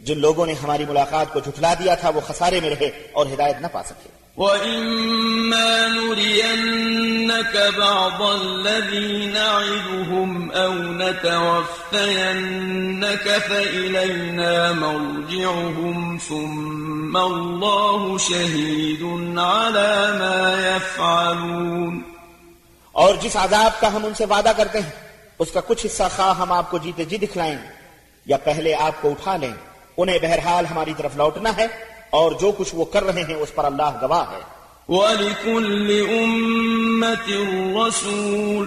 جن لوگوں نے ہماری ملاقات کو جھٹلا دیا تھا وہ خسارے میں رہے اور ہدایت نہ پا سکے. وَإِمَّا نُرِيَنَّكَ بَعْضَ الَّذِي نَعِدُهُمْ أَوْ نَتَوَفَّيَنَّكَ فَإِلَيْنَا مَرْجِعُهُمْ ثُمَّ اللَّهُ شَهِيدٌ عَلَى مَا يَفْعَلُونَ. اور جس عذاب کا ہم ان سے وعدہ کرتے ہیں اس کا کچھ حصہ خواہ ہم آپ کو جیتے جی دکھلائیں یا پہلے آپ کو اٹھا لیں، انہیں بہرحال ہماری طرف لوٹنا ہے اور جو کچھ وہ کر رہے ہیں اس پر اللہ گواہ ہے. وَلِكُلِّ أُمَّةٍ رَسُولٌ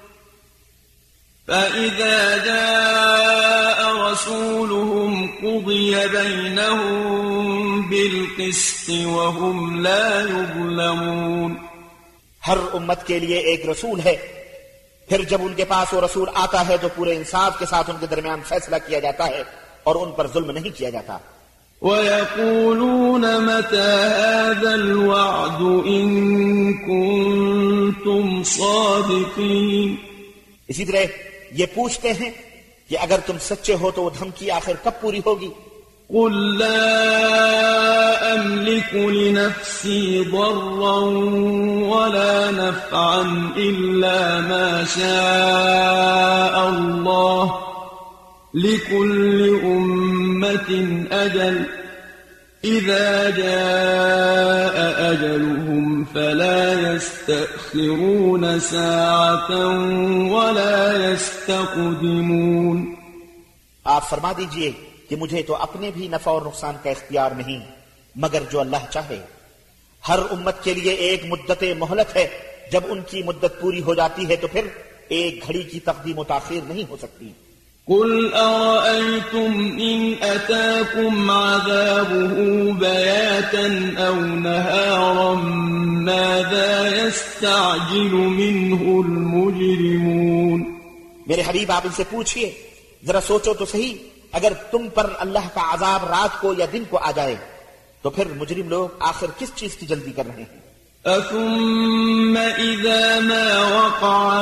فَإِذَا جَاءَ رَسُولُهُمْ قُضِيَ بَيْنَهُم بِالْقِسْطِ وَهُمْ لَا يُظْلَمُونَ. ہر امت کے لیے ایک رسول ہے، پھر جب ان کے پاس وہ رسول آتا ہے تو پورے انصاف کے ساتھ ان کے درمیان فیصلہ کیا جاتا ہے اور ان پر ظلم نہیں کیا جاتا. وَيَقُولُونَ مَتَى هَذَا الْوَعْدُ إِن كُنتُمْ صَادِقِينَ. اسی طرح یہ پوچھتے ہیں کہ اگر تم سچے ہو تو وہ دھمکی آخر کب پوری ہوگی؟ قُل لَّا أَمْلِكُ لِنَفْسِي ضَرًّا وَلَا نَفْعًا إِلَّا مَا شَاءَ اللَّهُ لِكُلِّ أُمَّةٍ أَجَلٌ إِذَا جَاءَ أَجَلُهُمْ فَلَا يَسْتَأْخِرُونَ سَاعَةً وَلَا يَسْتَقْدِمُونَ. آپ فرما دیجئے کہ مجھے تو اپنے بھی نفع اور نقصان کا اختیار نہیں مگر جو اللہ چاہے. ہر امت کے لیے ایک مدت مہلت ہے، جب ان کی مدت پوری ہو جاتی ہے تو پھر ایک گھڑی کی تقدیم و تاخیر نہیں ہو سکتی. قُلْ أَرَأَيْتُمْ إِنْ أَتَاكُمْ عَذَابُهُ بَيَاتًا أَوْ نَهَارًا مَاذَا يَسْتَعْجِلُ مِنْهُ الْمُجْرِمُونَ. میرے حبیب آپ ان سے پوچھئے، ذرا سوچو تو صحیح، اگر تم پر اللہ کا عذاب رات کو یا دن کو آ جائے تو پھر مجرم لوگ آخر کس چیز کی جلدی کر رہے ہیں؟ أَثُمَّ إِذَا مَا وَقَعَ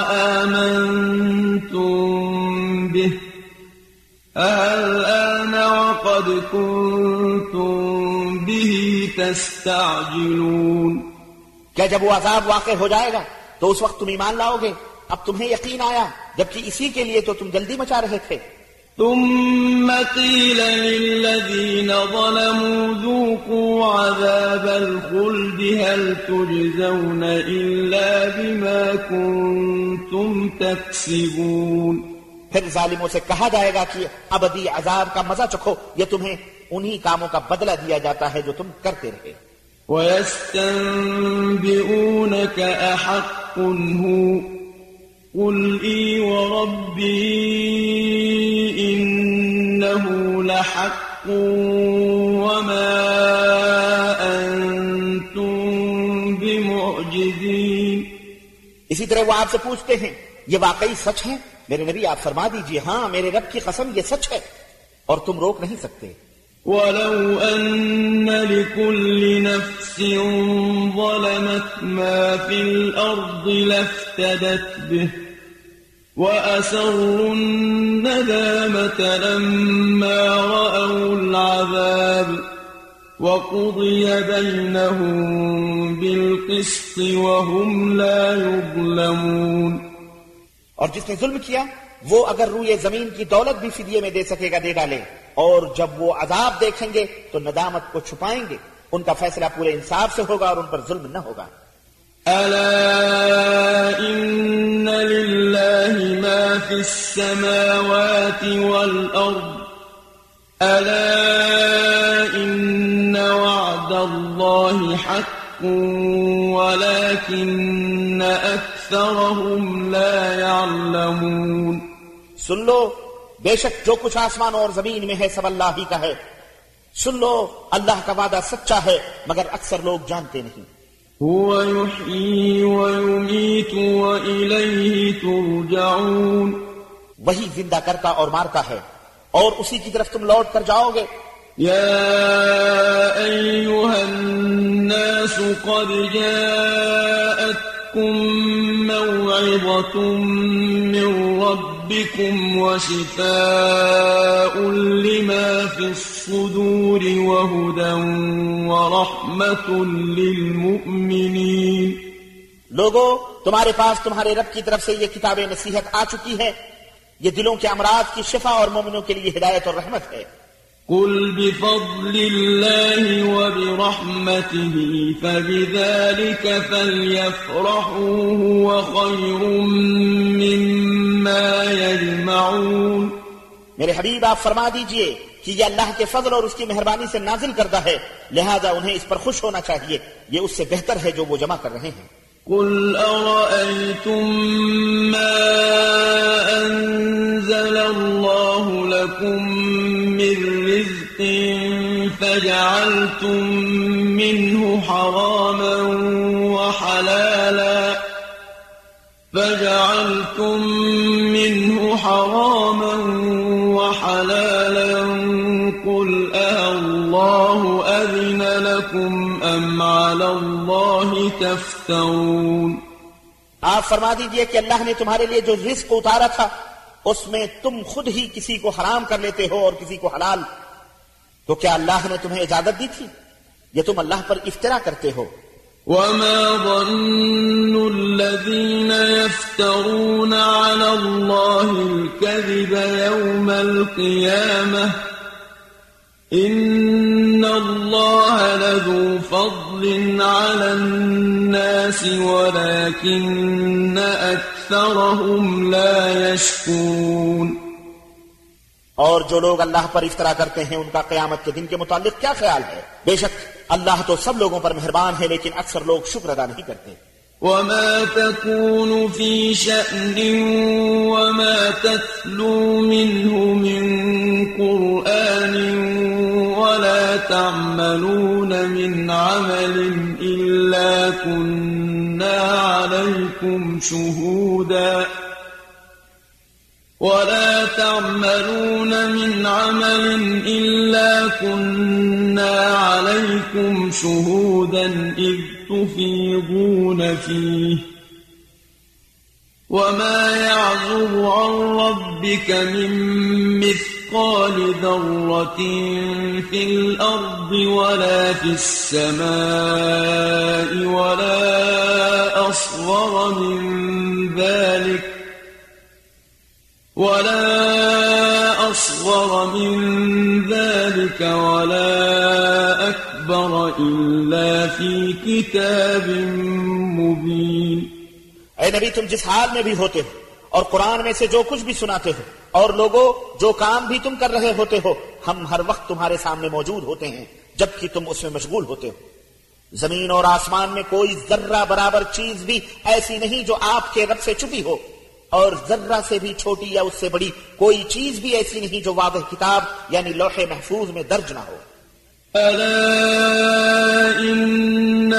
آمَنْتُمْ بِهِ الآن وقد كنتم به تستعجلون. کیا جب وہ عذاب واقع ہو جائے گا تو اس وقت تم ایمان لاؤ گے؟ اب تمہیں یقین آیا جبکہ اسی کے لیے تو تم جلدی مچا رہے تھے. ثم قيل للذين ظلموا ذوقوا عذاب الخلد هل تجزون إلا بما كنتم تكسبون. پھر ظالموں سے کہا جائے گا کہ ابدی عذاب کا مزہ چکھو، یہ تمہیں انہی کاموں کا بدلہ دیا جاتا ہے جو تم کرتے رہے. وَيَسْتَنبِئُونَكَ أَحَقٌّ هُوَ قُلْ إِي وَرَبِّي إِنَّهُ لَحَقٌّ وَمَا أَنْتُمْ بِمُعْجِزِينَ. اسی طرح وہ آپ سے پوچھتے ہیں یہ واقعی سچ ہے؟ میرے نبی آپ فرما دیجئے ہاں میرے رب کی قسم یہ سچ ہے اور تم روک نہیں سکتے. وَلَوْ أَنَّ لِكُلِّ نَفْسٍ ظَلَمَتْ مَا فِي الْأَرْضِ لَافْتَدَتْ بِهِ وَأَسَرُّوا النَّدَامَةَ لَمَّا رَأَوُا الْعَذَابَ وَقُضِيَ بَيْنَهُم بِالْقِسْطِ وَهُمْ لَا يُظْلَمُونَ. اور جس نے ظلم کیا وہ اگر روئے زمین کی دولت بھی فدیے میں دے سکے گا دے ڈالے، اور جب وہ عذاب دیکھیں گے تو ندامت کو چھپائیں گے. ان کا فیصلہ پورے انصاف سے ہوگا اور ان پر ظلم نہ ہوگا. أَلَا إِنَّ لِلَّهِ مَا فِي السَّمَاوَاتِ وَالْأَرْضِ أَلَا إِنَّ وَعْدَ اللَّهِ حَقٌّ وَلَكِنَّ أَكْثَرَهُمْ لَا يَعْلَمُونَ. سن لو بے شک جو کچھ آسمان اور زمین میں ہے سب اللہ ہی کا ہے. سن لو اللہ کا وعدہ سچا ہے مگر اکثر لوگ جانتے نہیں. هو يحيي ويميت وإليه ترجعون. وہی زندہ کرتا اور مارتا ہے اور اسی کی طرف تم لوٹ کر جاؤ گے. يا أيها الناس قد جاءتكم موعظة من ربكم ربكم وشفاء لما في الصدور وهدى ورحمة للمؤمنين لوگو تمہارے پاس تمہارے رب کی طرف سے یہ کتاب نصیحت آ چکی ہے، یہ دلوں کے امراض کی شفا اور مومنوں کے لیے ہدایت اور رحمت ہے۔ قل بفضل الله وبرحمته فبذلك فليفرحوا هو خير مما يجمعون۔ میرے حبیب آپ فرما دیجئے کہ یہ اللہ کے فضل اور اس کی مہربانی سے نازل کردہ ہے، لہذا انہیں اس پر خوش ہونا چاہیے، یہ اس سے بہتر ہے جو وہ جمع کر رہے ہیں۔ قل أرأيتم ما أنزل الله لكم من رزق فجعلتم منه حراما وحلالا قل الله أذن لكم أم على الله تفترون۔ آپ فرما دیجئے کہ اللہ نے تمہارے لیے جو رزق اتارا تھا اس میں تم خود ہی کسی کو حرام کر لیتے ہو اور کسی کو حلال، تو کیا اللہ نے تمہیں اجازت دی تھی؟ یہ تم اللہ پر افترا کرتے ہو۔ وما ظن الذين يفترون على الله الكذب يوم القيامة إن الله لذو فضل على الناس ولكن أكثرهم لا يشكرون۔ اور جو لوگ اللہ پر افطرا کرتے ہیں ان کا قیامت کے دن کے متعلق کیا خیال ہے؟ بے شک اللہ تو سب لوگوں پر مہربان ہے، لیکن اکثر لوگ شکر ادا نہیں کرتے۔ وما تكون في شأن وما تتلو منه من قرآن ولا تعملون من عمل إلا كنا عليكم شهودا إذ تفيضون فيه وما يعزب عن ربك من مثقال ذرة في الأرض ولا في السماء ولا أصغر من ذلك ولا أكبر إلا في كتاب مبين۔ اے نبی تم جس حال میں بھی ہوتے ہو اور قرآن میں سے جو کچھ بھی سناتے ہو اور لوگوں جو کام بھی تم کر رہے ہوتے ہو، ہم ہر وقت تمہارے سامنے موجود ہوتے ہیں جبکہ تم اس میں مشغول ہوتے ہو۔ زمین اور آسمان میں کوئی ذرہ برابر چیز بھی ایسی نہیں جو آپ کے رب سے چھپی ہو، اور ذرہ سے بھی چھوٹی یا اس سے بڑی کوئی چیز بھی ایسی نہیں جو واضح کتاب یعنی لوح محفوظ میں درج نہ ہو۔ ألا إن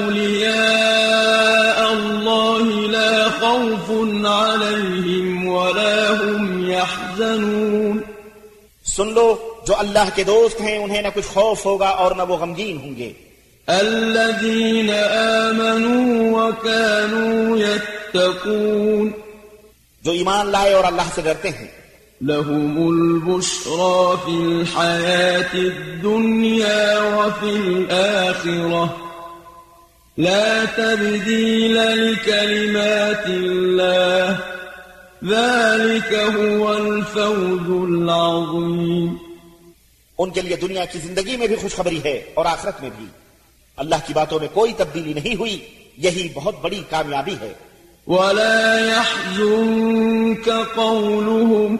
أولياء الله لا خوف عليهم ولا هم يحزنون۔ سن لو جو اللہ کے دوست ہیں انہیں نہ کچھ خوف ہوگا اور نہ وہ غمگین ہوں گے۔ الذين آمنوا وكانوا يتقون، جو ایمان لائے اور اللہ سے ڈرتے ہیں۔ لهم البشرى في الحياة الدنيا وفي الآخرة لا تبديل لكلمات الله ذلك هو الفوز العظيم۔ ان کے لیے دنیا کی زندگی میں بھی خوشخبری ہے اور آخرت میں بھی، اللہ کی باتوں میں کوئی تبدیلی نہیں ہوئی، یہی بہت بڑی کامیابی ہے۔ ولا يحزنك قولهم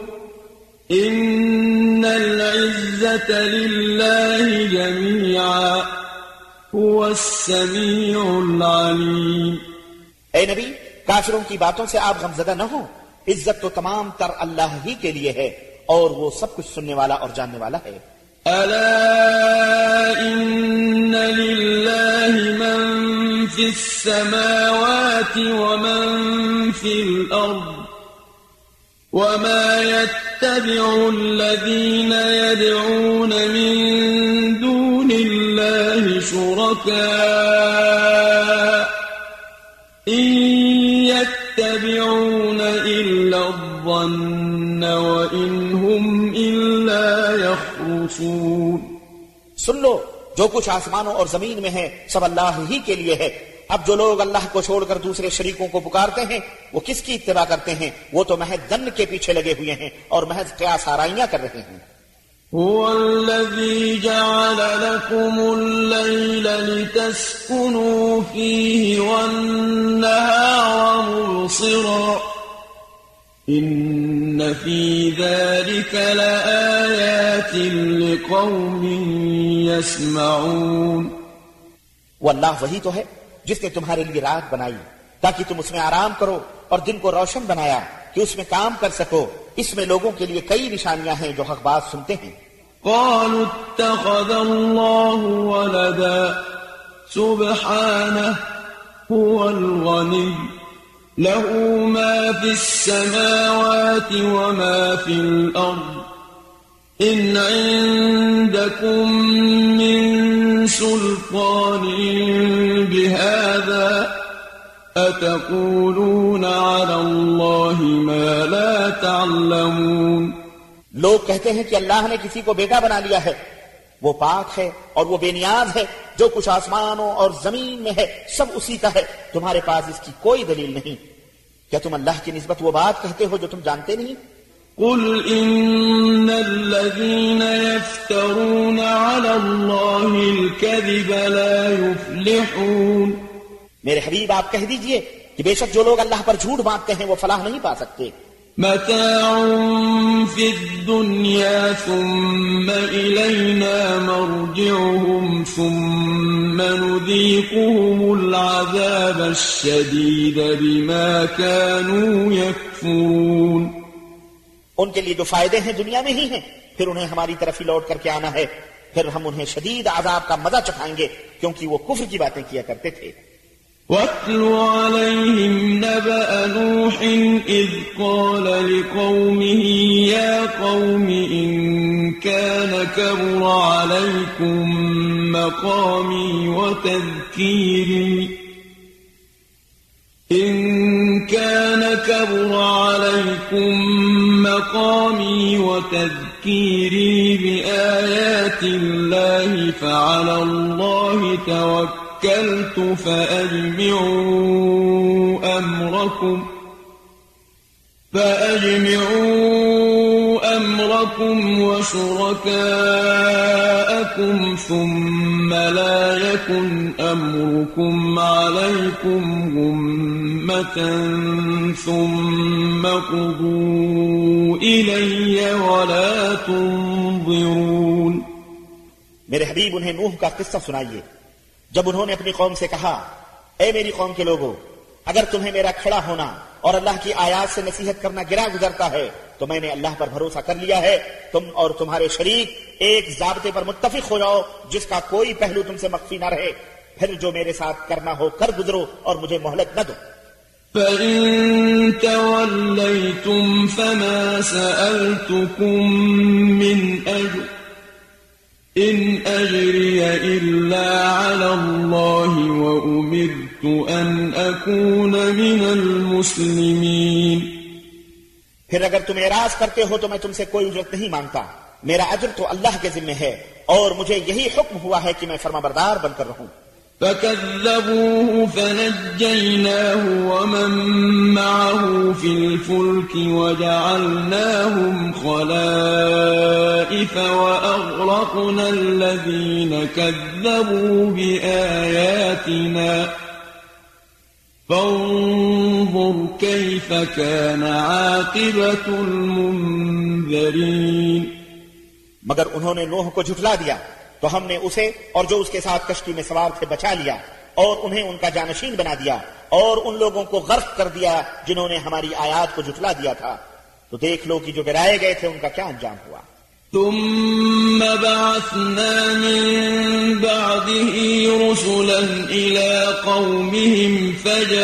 إن العزة لله جميعا هو السميع العليم۔ اے نبی کافروں کی باتوں سے آپ غمزدہ نہ ہو، عزت تو تمام تر اللہ ہی کے لیے ہے اور وہ سب کچھ سننے والا اور جاننے والا ہے۔ ألا إن لله من في السماوات ومن في الأرض وما يتبع الذين يدعون من دون الله شركاء إن يتبعون إلا الظن يخلصون سن لو جو کچھ آسمانوں اور زمین میں ہے سب اللہ ہی کے لیے ہے. اب جو لوگ اللہ کو چھوڑ کر دوسرے شریکوں کو پکارتے ہیں وہ کس کی اتباع کرتے ہیں؟ وہ تو محض دن کے پیچھے لگے ہوئے ہیں اور محض قیاس آرائیاں کر رہے ہیں. هو الذي جعل لكم الليل لتسكنوا فيه والنهار مبصرا إن في ذلك لآيات لقوم يسمعون. وہ اللہ وہی تو ہے جس نے تمہارے لیے رات بنائی تاکہ تم اس میں آرام کرو اور دن کو روشن بنایا کہ اس میں کام کر سکو. اس میں لوگوں کے لیے کئی نشانیاں ہیں جو حق بات سنتے ہیں. قالوا اتخذ الله ولدا سبحانه هو الغني له ما في السماوات وما في الأرض إن عندكم من سلطان بهذا أتقولون على الله ما لا تعلمون. لوگ کہتے ہیں کہ اللہ نے کسی کو بیٹا بنا لیا ہے. وہ پاک ہے اور وہ بے نیاز ہے. جو کچھ آسمانوں اور زمین میں ہے سب اسی کا ہے. تمہارے پاس اس کی کوئی دلیل نہیں. کیا تم اللہ کی نسبت وہ بات کہتے ہو جو تم جانتے نہیں؟ قل إن الذين يفترون على الله الكذب لا يفلحون. میرے حبیب آپ کہہ دیجئے کہ بے شک جو لوگ اللہ پر جھوٹ باندھتے ہیں وہ فلاح نہیں پا سکتے. متاع في الدنيا ثم إلينا مرجعهم ثم نذيقهم العذاب الشديد بما كانوا يكفرون. ان کے لیے جو فائدے ہیں دنیا میں ہی ہیں پھر انہیں ہماری طرف ہی لوٹ کر کے آنا ہے. پھر ہم انہیں شدید عذاب کا مزہ چکھائیں گے کیونکہ وہ کفر کی باتیں کیا کرتے تھے. وَاتْلُ عَلَيْهِمْ نَبَأَ نُوحٍ إِذْ قَالَ لِقَوْمِهِ يَا قَوْمِ إِن كَانَ كَبُرَ عَلَيْكُمْ مَقَامِي وَتَذْكِيرِي بِآيَاتِ اللَّهِ فَعَلَى اللَّهِ توكلت فأجمعوا أمركم وشركاءكم ثم لا يكن أمركم عليكم غمة ثم قضوا إلي ولا تنظرون. میرے حبیب انہیں نوح کا قصہ سنائیے جب انہوں نے اپنی قوم سے کہا اے میری قوم کے لوگو اگر تمہیں میرا کھڑا ہونا اور اللہ کی آیات سے نصیحت کرنا گرا گزرتا ہے تو میں نے اللہ پر بھروسہ کر لیا ہے. تم اور تمہارے شریک ایک ضابطے پر متفق ہو جاؤ جس کا کوئی پہلو تم سے مخفی نہ رہے. پھر جو میرے ساتھ کرنا ہو کر گزرو اور مجھے مہلت نہ دو. فَإِن تَوَلَّيْتُمْ فَمَا سَأَلْتُكُم مِّنْ أَجْرٍ إِنْ أَجْرِيَ إِلَّا عَلَى اللَّهِ وَأُمِرْتُ أَنْ أَكُونَ مِنَ الْمُسْلِمِينَ. پھر اگر تم اعراض کرتے ہو تو میں تم سے کوئی اجرت نہیں مانگتا. میرا اجر تو اللہ کے ذمہ ہے اور مجھے یہی حکم ہوا ہے کہ میں فرما بردار بن کر رہوں. فَكَذَّبُوهُ فَنَجَّيْنَاهُ وَمَن مَّعَهُ فِي الْفُلْكِ وَجَعَلْنَاهُمْ خَلَائِفَ وَأَغْرَقْنَا الَّذِينَ كَذَّبُوا بِآيَاتِنَا فَانظُرْ كَيْفَ كَانَ عَاقِبَةُ الْمُنذَرِينَ. مگر انہوں نے نوح کو جھٹلا دیا تو ہم نے اسے اور جو اس کے ساتھ کشتی میں سوار تھے بچا لیا اور انہیں ان کا جانشین بنا دیا اور ان لوگوں کو غرق کر دیا جنہوں نے ہماری آیات کو جھٹلا دیا تھا. تو دیکھ لو کہ جو گرائے گئے تھے ان کا کیا انجام ہوا. ثم بعثنا من بعده رسلا إلى قومهم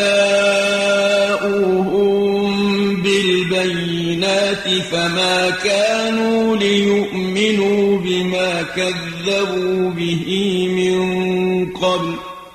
فجاءوهم بالبينات فما كانوا ليؤمنوا بما كذبوا به من قبل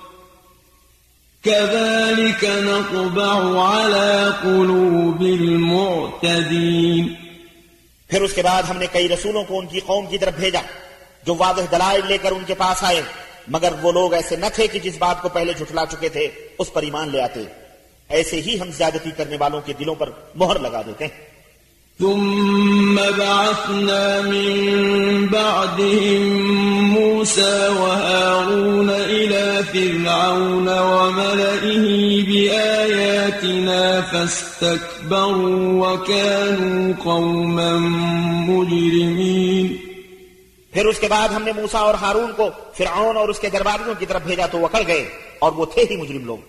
كذلك نطبع على قلوب المعتدين. پھر اس کے بعد ہم نے کئی رسولوں کو ان کی قوم کی طرف بھیجا جو واضح دلائل لے کر ان کے پاس آئے، مگر وہ لوگ ایسے نہ تھے کہ جس بات کو پہلے جھٹلا چکے تھے اس پر ایمان لے آتے۔ ایسے ہی ہم زیادتی کرنے والوں کے دلوں پر مہر لگا دیتے ہیں۔ ثم بعثنا من بعدهم موسى وهارون إلى فرعون وملئه بآياتنا فاستكبروا وكانوا قوما مجرمين۔ پھر اس کے بعد ہم نے موسیٰ اور ہارون کو فرعون اور اس کے درباریوں کی طرف بھیجا تو وہ اکڑ گئے اور وہ تھے ہی مجرم لوگ۔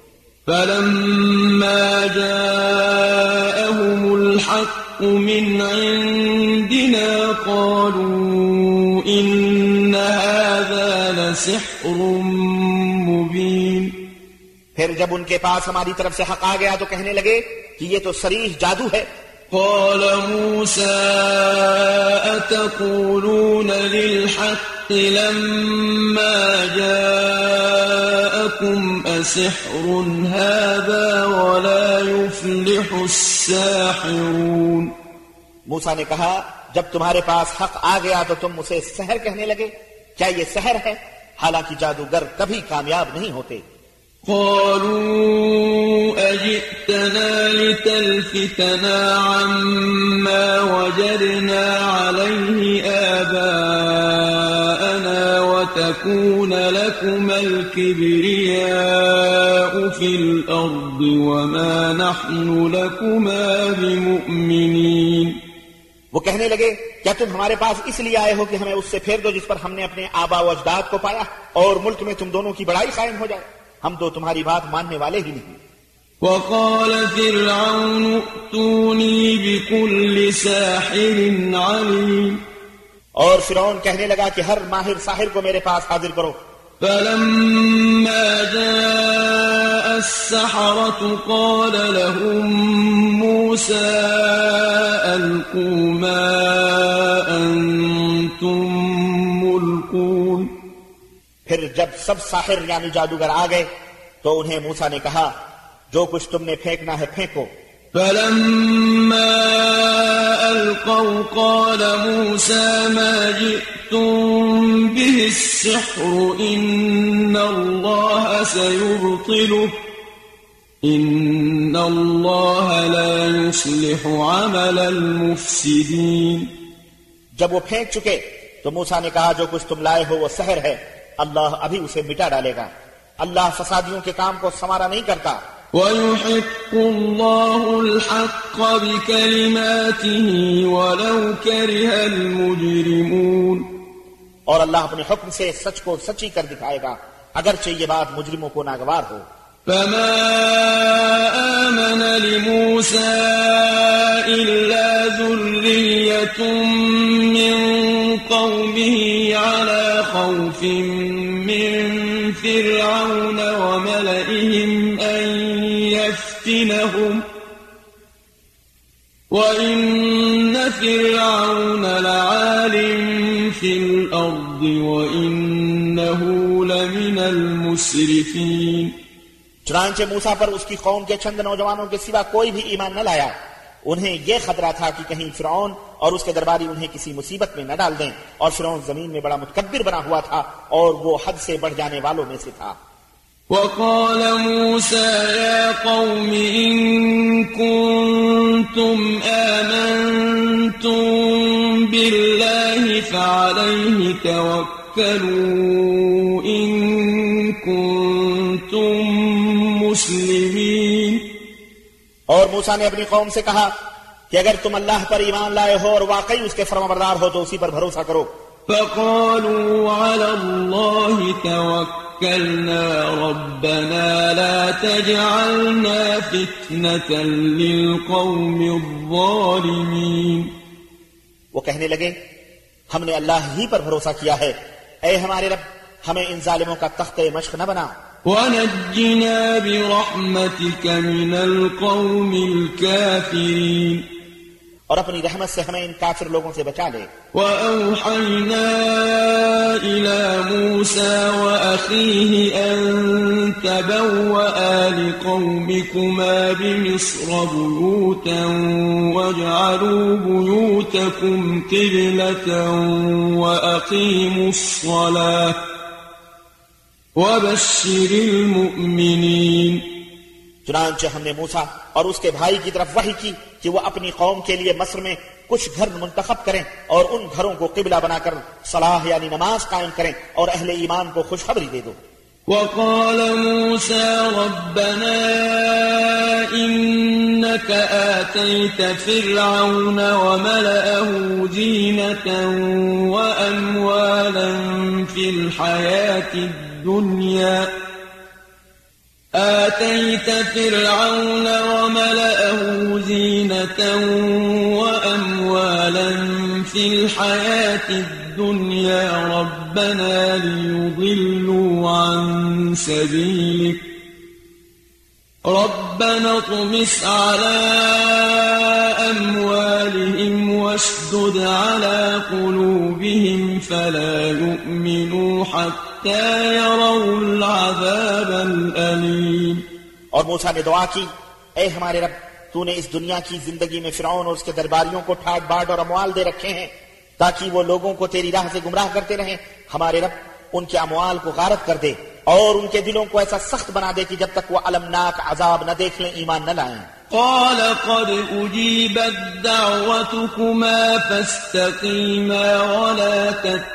فلما جاءهم الحق من عندنا قالوا إن هذا لسحر مبين۔ پھر جب ان کے پاس ہماری طرف سے حق آ گیا تو کہنے لگے کہ یہ تو صریح جادو ہے۔ قال موسى أتقولون للحق لما جاءكم أسحر هذا ولا يفلح الساحرون۔ موسیٰ نے کہا جب تمہارے پاس حق آ گیا تو تم اسے سحر کہنے لگے، کیا یہ سحر ہے؟ حالانکہ جادوگر کبھی کامیاب نہیں ہوتے۔ قالوا أجئتنا لتلفتنا عما وجدنا عليه آباءنا وتكون لكما الكبرياء في الأرض وما نحن لكما بمؤمنين۔ وہ کہنے لگے کیا تم ہمارے پاس اس لیے آئے ہو کہ ہمیں اس سے پھیر دو جس پر ہم نے اپنے آبا و اجداد کو پایا اور ملک میں تم دونوں کی بڑائی قائم ہو جائے؟ ہم تو تمہاری بات ماننے والے ہی نہیں۔ وقال فرعون ائتوني بكل ساحر عليم۔ اور فرعون کہنے لگا کہ ہر ماہر ساحر کو میرے پاس حاضر کرو۔ فلما جاء السحرة قال لهم موسى ألقوا ما أنتم ملقون۔ پھر جب سب ساحر یعنی جادوگر آ گئے تو انہیں موسیٰ نے کہا جو کچھ تم نے پھینکنا ہے پھینکو۔ فلما ألقوا قال موسى ما جئتم به السحر إن الله سيبطله إن الله لا يصلح عمل المفسدين۔ جب وہ پھینک چکے تو موسیٰ نے کہا جو کچھ تم لائے ہو وہ سحر ہے، اللہ ابھی اسے مٹا ڈالے گا، اللہ فسادیوں کے کام کو سنوارا نہیں کرتا۔ وَيُحِقُّ اللَّهُ الْحَقَّ بِكَلِمَاتِهِ وَلَوْ كَرِهَ الْمُجْرِمُونَ۔ اور اللہ اپنے حکم سے سچ کو سچی کر دکھائے گا اگرچہ یہ بات مجرموں کو ناگوار ہو۔ فَمَا آمَنَ لِمُوسَى إِلَّا ذُرِّيَّةٌ مِّن قَوْمِهِ عَلَى خَوْفٍ مِّن فِرْعَوْنَ وَمَلَئِهِمْ أَن يَفْتِنَهُمْ وَإِنَّ فِرْعَوْنَ لَعَالٍ فِي الْأَرْضِ وَإِنَّهُ لَمِنَ الْمُسْرِفِينَ۔ چنانچہ موسیٰ پر اس کی قوم کے چند نوجوانوں کے سوا کوئی بھی ایمان نہ لایا۔ انہیں یہ خطرہ تھا کہ کہیں فرعون اور اس کے درباری انہیں کسی مصیبت میں نہ ڈال دیں، اور فرعون زمین میں بڑا متکبر بنا ہوا تھا اور وہ حد سے بڑھ جانے والوں میں سے تھا۔ وقال موسى يا قوم إن كنتم آمنتم بالله فعليه توكلوا إن كنتم مسلمين۔ اور موسیٰ نے اپنی قوم سے کہا کہ اگر تم اللہ پر ایمان لائے ہو اور واقعی اس کے فرمانبردار ہو تو اسی پر بھروسہ کرو۔ فقالوا على الله توكلنا ربنا لا تجعلنا فتنة للقوم الظالمين۔ وہ کہنے لگے ہم نے اللہ ہی پر بھروسہ کیا ہے، اے ہمارے رب ہمیں ان ظالموں کا تخت مشق نہ بنا۔ ونجنا برحمتك من القوم الكافرين۔ اور اپنی رحمت سے ہمیں ان کافر لوگوں سے بچا لے. وَأَوْحَيْنَا إِلَى مُوسَى وَأَخِيهِ أَن تَبَوَّآ لِقَوْمِكُمَا بِمِصْرَ بُيُوتًا وَاجْعَلُوا بُيُوتَكُمْ قِبْلَةً وَأَقِيمُوا الصَّلَاةَ وَبَشِّرِ الْمُؤْمِنِينَ. چنانچہ ہم نے موسیٰ اور اس کے بھائی کی طرف وحی کی کہ وہ اپنی قوم کے لیے مصر میں کچھ گھر منتخب کریں اور ان گھروں کو قبلہ بنا کر صلاح یعنی نماز قائم کریں اور اہل ایمان کو خوشخبری دے دو. وقال موسى ربنا إنك آتيت فرعون وملأه زينة وأموالا في الحياة الدنيا آتيت فرعون وملأه زينة وأموالا في الحياة الدنيا ربنا ليضلوا عن سبيلك ربنا اطمس على أموالهم واشدد على قلوبهم فلا يؤمنوا حتى يروا العذاب الأليم. اور موسیٰ نے دعا کی اے ہمارے رب تو نے اس دنیا کی زندگی میں فرعون اور اس کے درباریوں کو ٹھاٹ باٹ اور اموال دے رکھے ہیں تاکہ وہ لوگوں کو تیری راہ سے گمراہ کرتے رہیں. ہمارے رب ان کے اموال کو غارت کر دے اور ان کے دلوں کو ایسا سخت بنا دے کہ جب تک وہ المناک عذاب نہ دیکھ لیں ایمان نہ لائیں. قال قد أجيبت دعوتكما فاستقيما ولا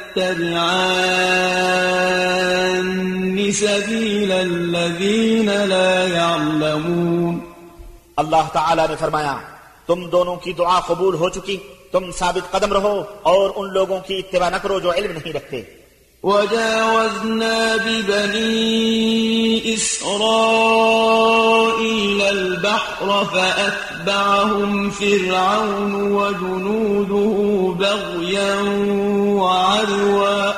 تتبعان سبيل الذين لا يعلمون. اللہ تعالی نے فرمایا تم دونوں کی دعا قبول ہو چکی تم ثابت قدم رہو اور ان لوگوں کی اتباع نہ کرو جو علم نہیں رکھتے. وجاوزنا ببني إسرائيل البحر فأتبعهم فرعون وجنوده بغيا وعدوا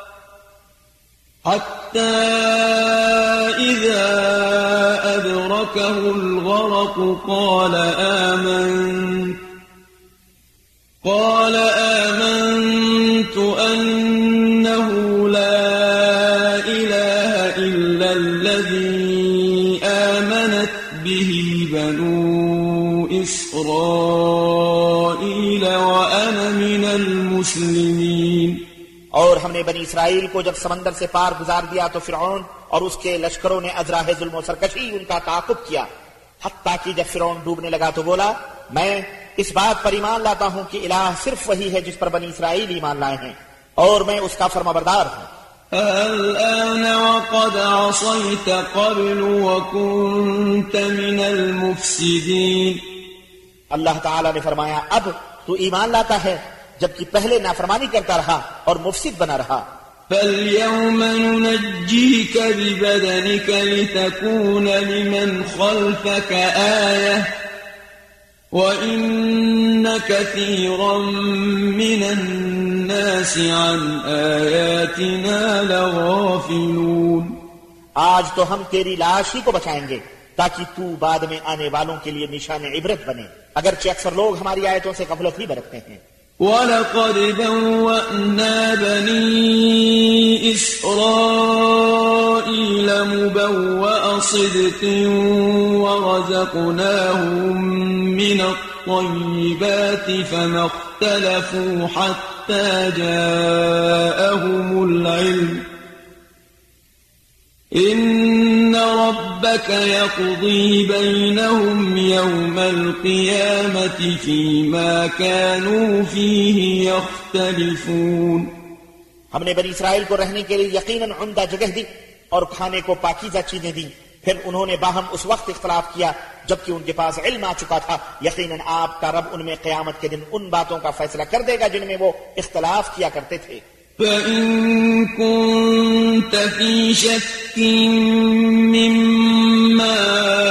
حتى إذا أدركه الغرق قال آمنت أنه لا إله إلا الذي آمنت به بنو إسرائيل وأنا من المسلمين. اور ہم نے بنی اسرائیل کو جب سمندر سے پار گزار دیا تو فرعون اور اس کے لشکروں نے ازراہ ظلم و سرکشی ان کا تعاقب کیا حتیٰ کہ جب فرعون ڈوبنے لگا تو بولا میں اس بات پر ایمان لاتا ہوں کہ الہ صرف وہی ہے جس پر بنی اسرائیل ایمان لائے ہیں اور میں اس کا فرمانبردار ہوں. الآن وقد عصيت قبل وكنت من المفسدين. اللہ تعالی نے فرمایا اب تو ایمان لاتا ہے جبکہ پہلے نافرمانی کرتا رہا اور مفسد بنا رہا. فاليوم ننجيك ببدنك لتكون لمن خلفك آية وإن كثيرا من الناس عن آياتنا لغافلون. آج تو ہم تیری لاش ہی کو بچائیں گے تاکہ تو بعد میں آنے والوں کے لیے نشان عبرت بنے اگرچہ اکثر لوگ ہماری آیتوں سے غفلت ہی برتتے ہیں. وَلَقَدْ بَوَّأْنَا بَنِي إِسْرَائِيلَ مُبَوَّأَ صِدْقٍ وَرَزَقْنَاهُمْ مِنَ الطَّيِّبَاتِ فَمَا اخْتَلَفُوا حَتَّى جَاءَهُمُ الْعِلْمُ إِنَّ رَبَّكَ يَقْضِي بَيْنَهُمْ يَوْمَ الْقِيَامَةِ فِيمَا كَانُوا فِيهِ يَخْتَلِفُونَ. ہم نے بنی اسرائیل کو رہنے کے لیے یقیناً عمدہ جگہ دی اور کھانے کو پاکیزہ چیزیں دی پھر انہوں نے باہم اس وقت اختلاف کیا جبکہ ان کے پاس علم آ چکا تھا. یقیناً آپ کا رب ان میں قیامت کے دن ان باتوں کا فیصلہ کر دے گا جن میں وہ اختلاف کیا کرتے تھے. فَإِن كُنتَ فِي شَكٍّ مِّمَّا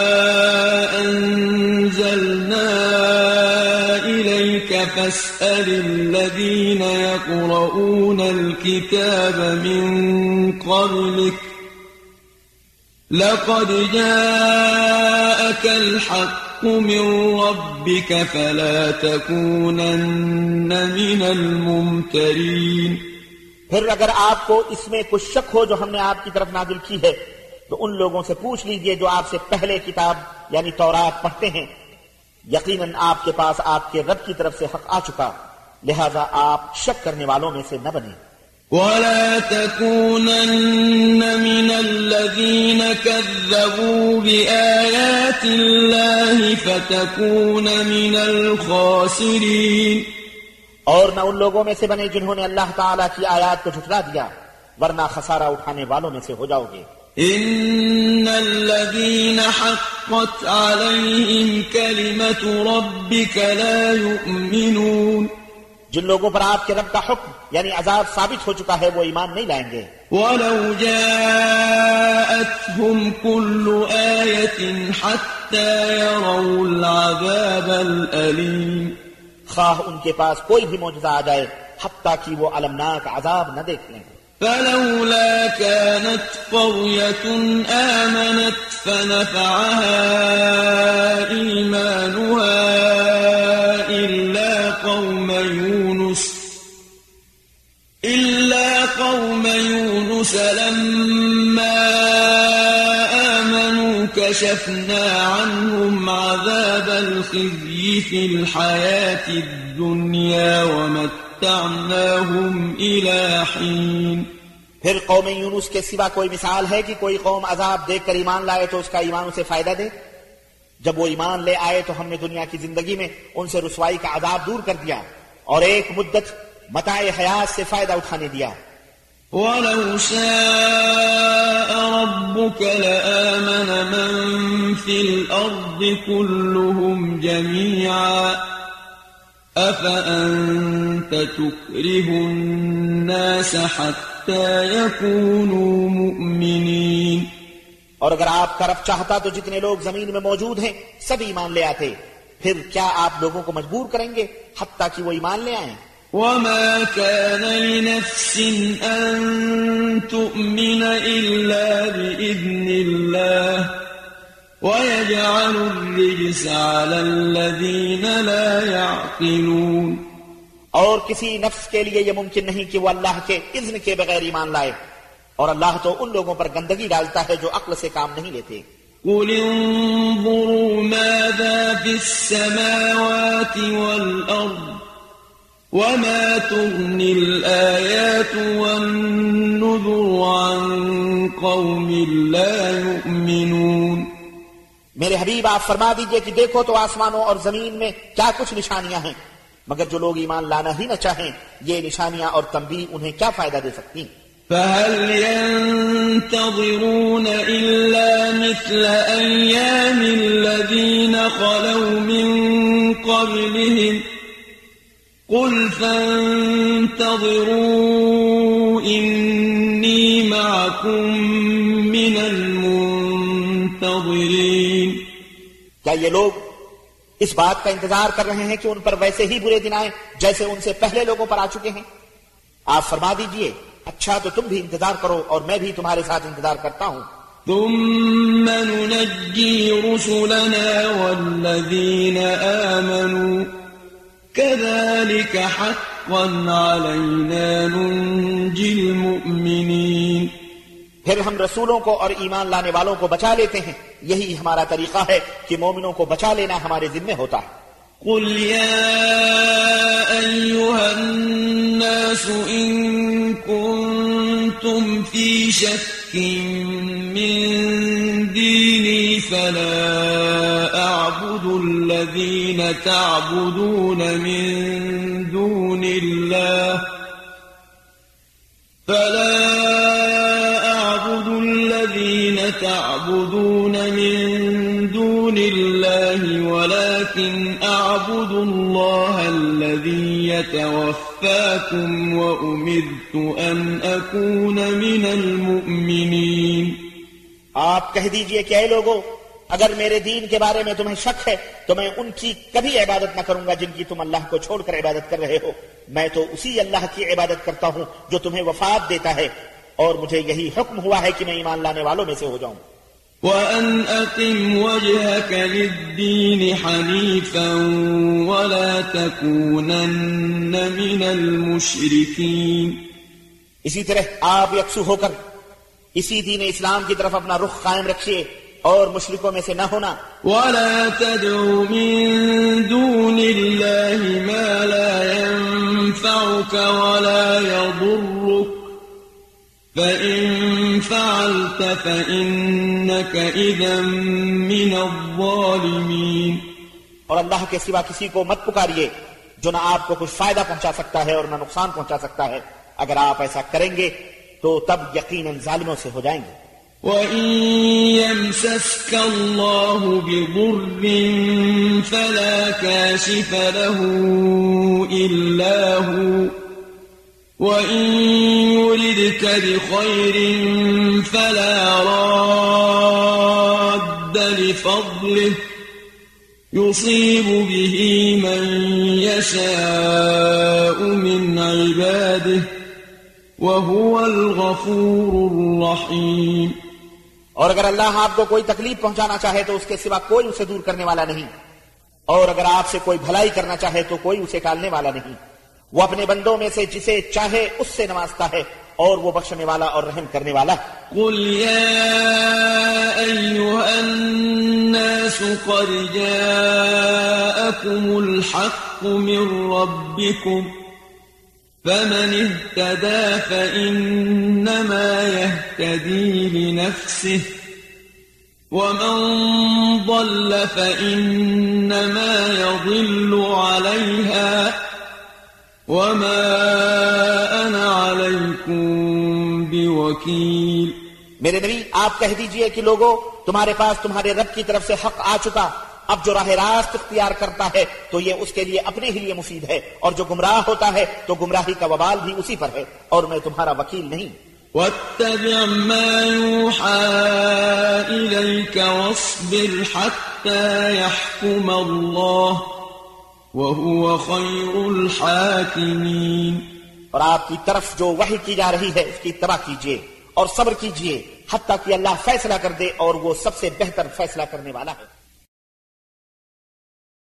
أَنزَلْنَا إِلَيْكَ فَاسْأَلِ الَّذِينَ يَقْرَؤُونَ الْكِتَابَ مِن قَبْلِكَ لَقَدْ جَاءَكَ الْحَقُّ الحق من ربك فلا تكونن من الممترين. پھر اگر آپ کو اس میں کچھ شک ہو جو ہم نے آپ کی طرف نازل کی ہے تو ان لوگوں سے پوچھ لیجئے جو آپ سے پہلے کتاب یعنی تورات پڑھتے ہیں. یقیناً آپ کے پاس آپ کے رب کی طرف سے حق آ چکا، لہذا آپ شک کرنے والوں میں سے نہ بنیں. ولا تكونن من الذين كذبوا بآيات الله فتكون من الخاسرين. اور نہ ان لوگوں میں سے بنے جنہوں نے اللہ تعالیٰ کی آیات کو جھٹلا دیا، ورنہ خسارہ اٹھانے والوں میں سے ہو جاؤ گے. إن الذين حقت عليهم كلمة ربك لا يؤمنون. جن لوگوں پر آپ کے رب کا حکم یعنی عذاب ثابت ہو چکا ہے وہ ایمان نہیں لائیں گے. ولو جاءتهم كل آية حتى يروا العذاب الأليم. خواہ ان کے پاس کوئی بھی معجزہ آ جائے حتیٰ کہ وہ المناک عذاب نہ دیکھ لیں. فلولا كانت قرية آمنت فنفعها إيمانها إلا قوم يونس لما آمنوا كشفنا عنهم عذاب الخزي في الحياة الدنيا ومتعناهم إلى حين. پھر قوم یونس کے سوا کوئی مثال ہے کہ کوئی قوم عذاب دیکھ کر ایمان لائے تو اس کا ایمان اسے فائدہ دے؟ جب وہ ایمان لے آئے تو ہم نے دنیا کی زندگی میں ان سے رسوائی کا عذاب دور کر دیا اور ایک مدت متاع حیات سے فائدہ اٹھانے دیا. وَلَوْ شَاءَ رَبُّكَ لَآمَنَ مَن فِي الْأَرْضِ كُلُّهُمْ جَمِيعًا أَفَأَنْتَ تُكْرِهُ النَّاسَ حَتَّى يَكُونُوا مُؤْمِنِينَ. اور اگر آپ کا رب چاہتا تو جتنے لوگ زمین میں موجود ہیں سب ایمان لے آتے. پھر کیا آپ لوگوں کو مجبور کریں گے حتیٰ کہ وہ ایمان لے آئیں؟ وما كان لنفس أن تؤمن إلا بإذن الله ويجعل الرجس على الذين لا يعقلون. اور کسی نفس کے لیے یہ ممکن نہیں کہ وہ اللہ کے اذن کے بغیر ایمان لائے، اور اللہ تو ان لوگوں پر گندگی ڈالتا ہے جو عقل سے کام نہیں لیتے. قل انظروا ماذا في السماوات والأرض وما تغني الآيات والنذر عن قوم لا يؤمنون. میرے حبیب آپ فرما دیجئے کہ دیکھو تو آسمانوں اور زمین میں کیا کچھ نشانیاں ہیں، مگر جو لوگ ایمان لانا ہی نہ چاہیں یہ نشانیاں اور تنبیہ انہیں کیا فائدہ دے سکتی؟ فهل ينتظرون إلا مثل أيام الذين خلوا من قبلهم قل فانتظروا إني معكم من المنتظرين. کیا یہ لوگ اس بات کا انتظار کر رہے ہیں کہ ان پر ویسے ہی برے دن آئیں جیسے ان سے پہلے لوگوں پر آ چکے ہیں؟ آپ فرما دیجئے اچھا تو تم بھی انتظار کرو اور میں بھی تمہارے ساتھ انتظار کرتا ہوں. ثم ننجي رسلنا والذين آمنوا كذلك حقا علينا ننجي المؤمنين. پھر ہم رسولوں کو اور ایمان لانے والوں کو بچا لیتے ہیں، یہی ہمارا طریقہ ہے کہ مومنوں کو بچا لینا ہمارے ذمہ ہوتا ہے. قل يا أيها الناس إن كنتم في شك من ديني فلا أعبد الذين تعبدون من دون الله ولكن أعبد الله الذي يتوفاكم وأمرت أن أكون من المؤمنين. آپ کہہ دیجئے کہ اے لوگو، اگر میرے دین کے بارے میں تمہیں شک ہے تو میں ان کی کبھی عبادت نہ کروں گا جن کی تم اللہ کو چھوڑ کر عبادت کر رہے ہو. میں تو اسی اللہ کی عبادت کرتا ہوں جو تمہیں وفات دیتا ہے، اور مجھے یہی حکم ہوا ہے کہ میں ایمان لانے والوں میں سے ہو جاؤں. وأن أقم وجهك للدين حنيفا ولا تكونن من المشركين. اسی طرح آپ یکسو ہو کر اسی دین اسلام کی طرف اپنا رخ قائم رکھیے اور مشرکوں میں سے نہ ہونا. ولا تدع من دون الله ما لا ينفعك ولا يضرك فإن فعلت فإنك إذا من الظالمين. اور اللہ کے سوا کسی کو مت پکاریے جو نہ آپ کو کچھ فائدہ پہنچا سکتا ہے اور نہ نقصان پہنچا سکتا ہے. اگر آپ ایسا کریں گے تو تب یقیناً ظالموں سے ہو جائیں گے. وَإِن يَمْسَسْكَ اللَّهُ بِضُرٍّ فَلَا كَاشِفَ لَهُ إِلَّا هُوَ وَإِن يُرِدْكَ بِخَيْرٍ فَلَا رَادَّ لِفَضْلِهِ يُصِيبُ بِهِ مَن يَشَاءُ مِنْ عِبَادِهِ وَهُوَ الْغَفُورُ الرَّحِيمُ. اور اگر اللہ آپ کو کوئی تکلیف پہنچانا چاہے تو اس کے سوا کوئی اسے دور کرنے والا نہیں، اور اگر آپ سے کوئی بھلائی کرنا چاہے تو کوئی اسے ٹالنے والا نہیں. وہ اپنے بندوں میں سے جسے چاہے اس سے نوازتا ہے اور وہ بخشنے والا اور رحم کرنے والا. قُلْ يَا أَيُّهَا النَّاسُ قَدْ جَاءَكُمُ الْحَقُّ مِنْ رَبِّكُمْ فَمَنِ اهْتَدَى فَإِنَّمَا يَهْتَدِي لِنَفْسِهِ وَمَنْ ضَلَّ فَإِنَّمَا يَضِلُّ عَلَيْهَا وَمَا أَنَا عَلَيْكُمْ بِوَكِيلٍ. میرے نبی آپ کہہ دیجئے کہ لوگو تمہارے پاس تمہارے رب کی طرف سے حق آ چکا. اب جو راہ راست اختیار کرتا ہے تو یہ اس کے لیے اپنے ہی لیے مفید ہے، اور جو گمراہ ہوتا ہے تو گمراہی کا وبال بھی اسی پر ہے، اور میں تمہارا وکیل نہیں. وَاتَّبِعْ مَا يُوحَى إِلَيْكَ وَاصْبِرْ حَتَّى يَحْكُمَ اللَّهُ وَهُوَ خَيْرُ الْحَاكِمِينَ. اور آپ کی طرف جو وحی کی جا رہی ہے اس کی اتباع کیجیے اور صبر کیجیے حتیٰ کہ اللہ فیصلہ کر دے، اور وہ سب سے بہتر فیصلہ کرنے والا ہے.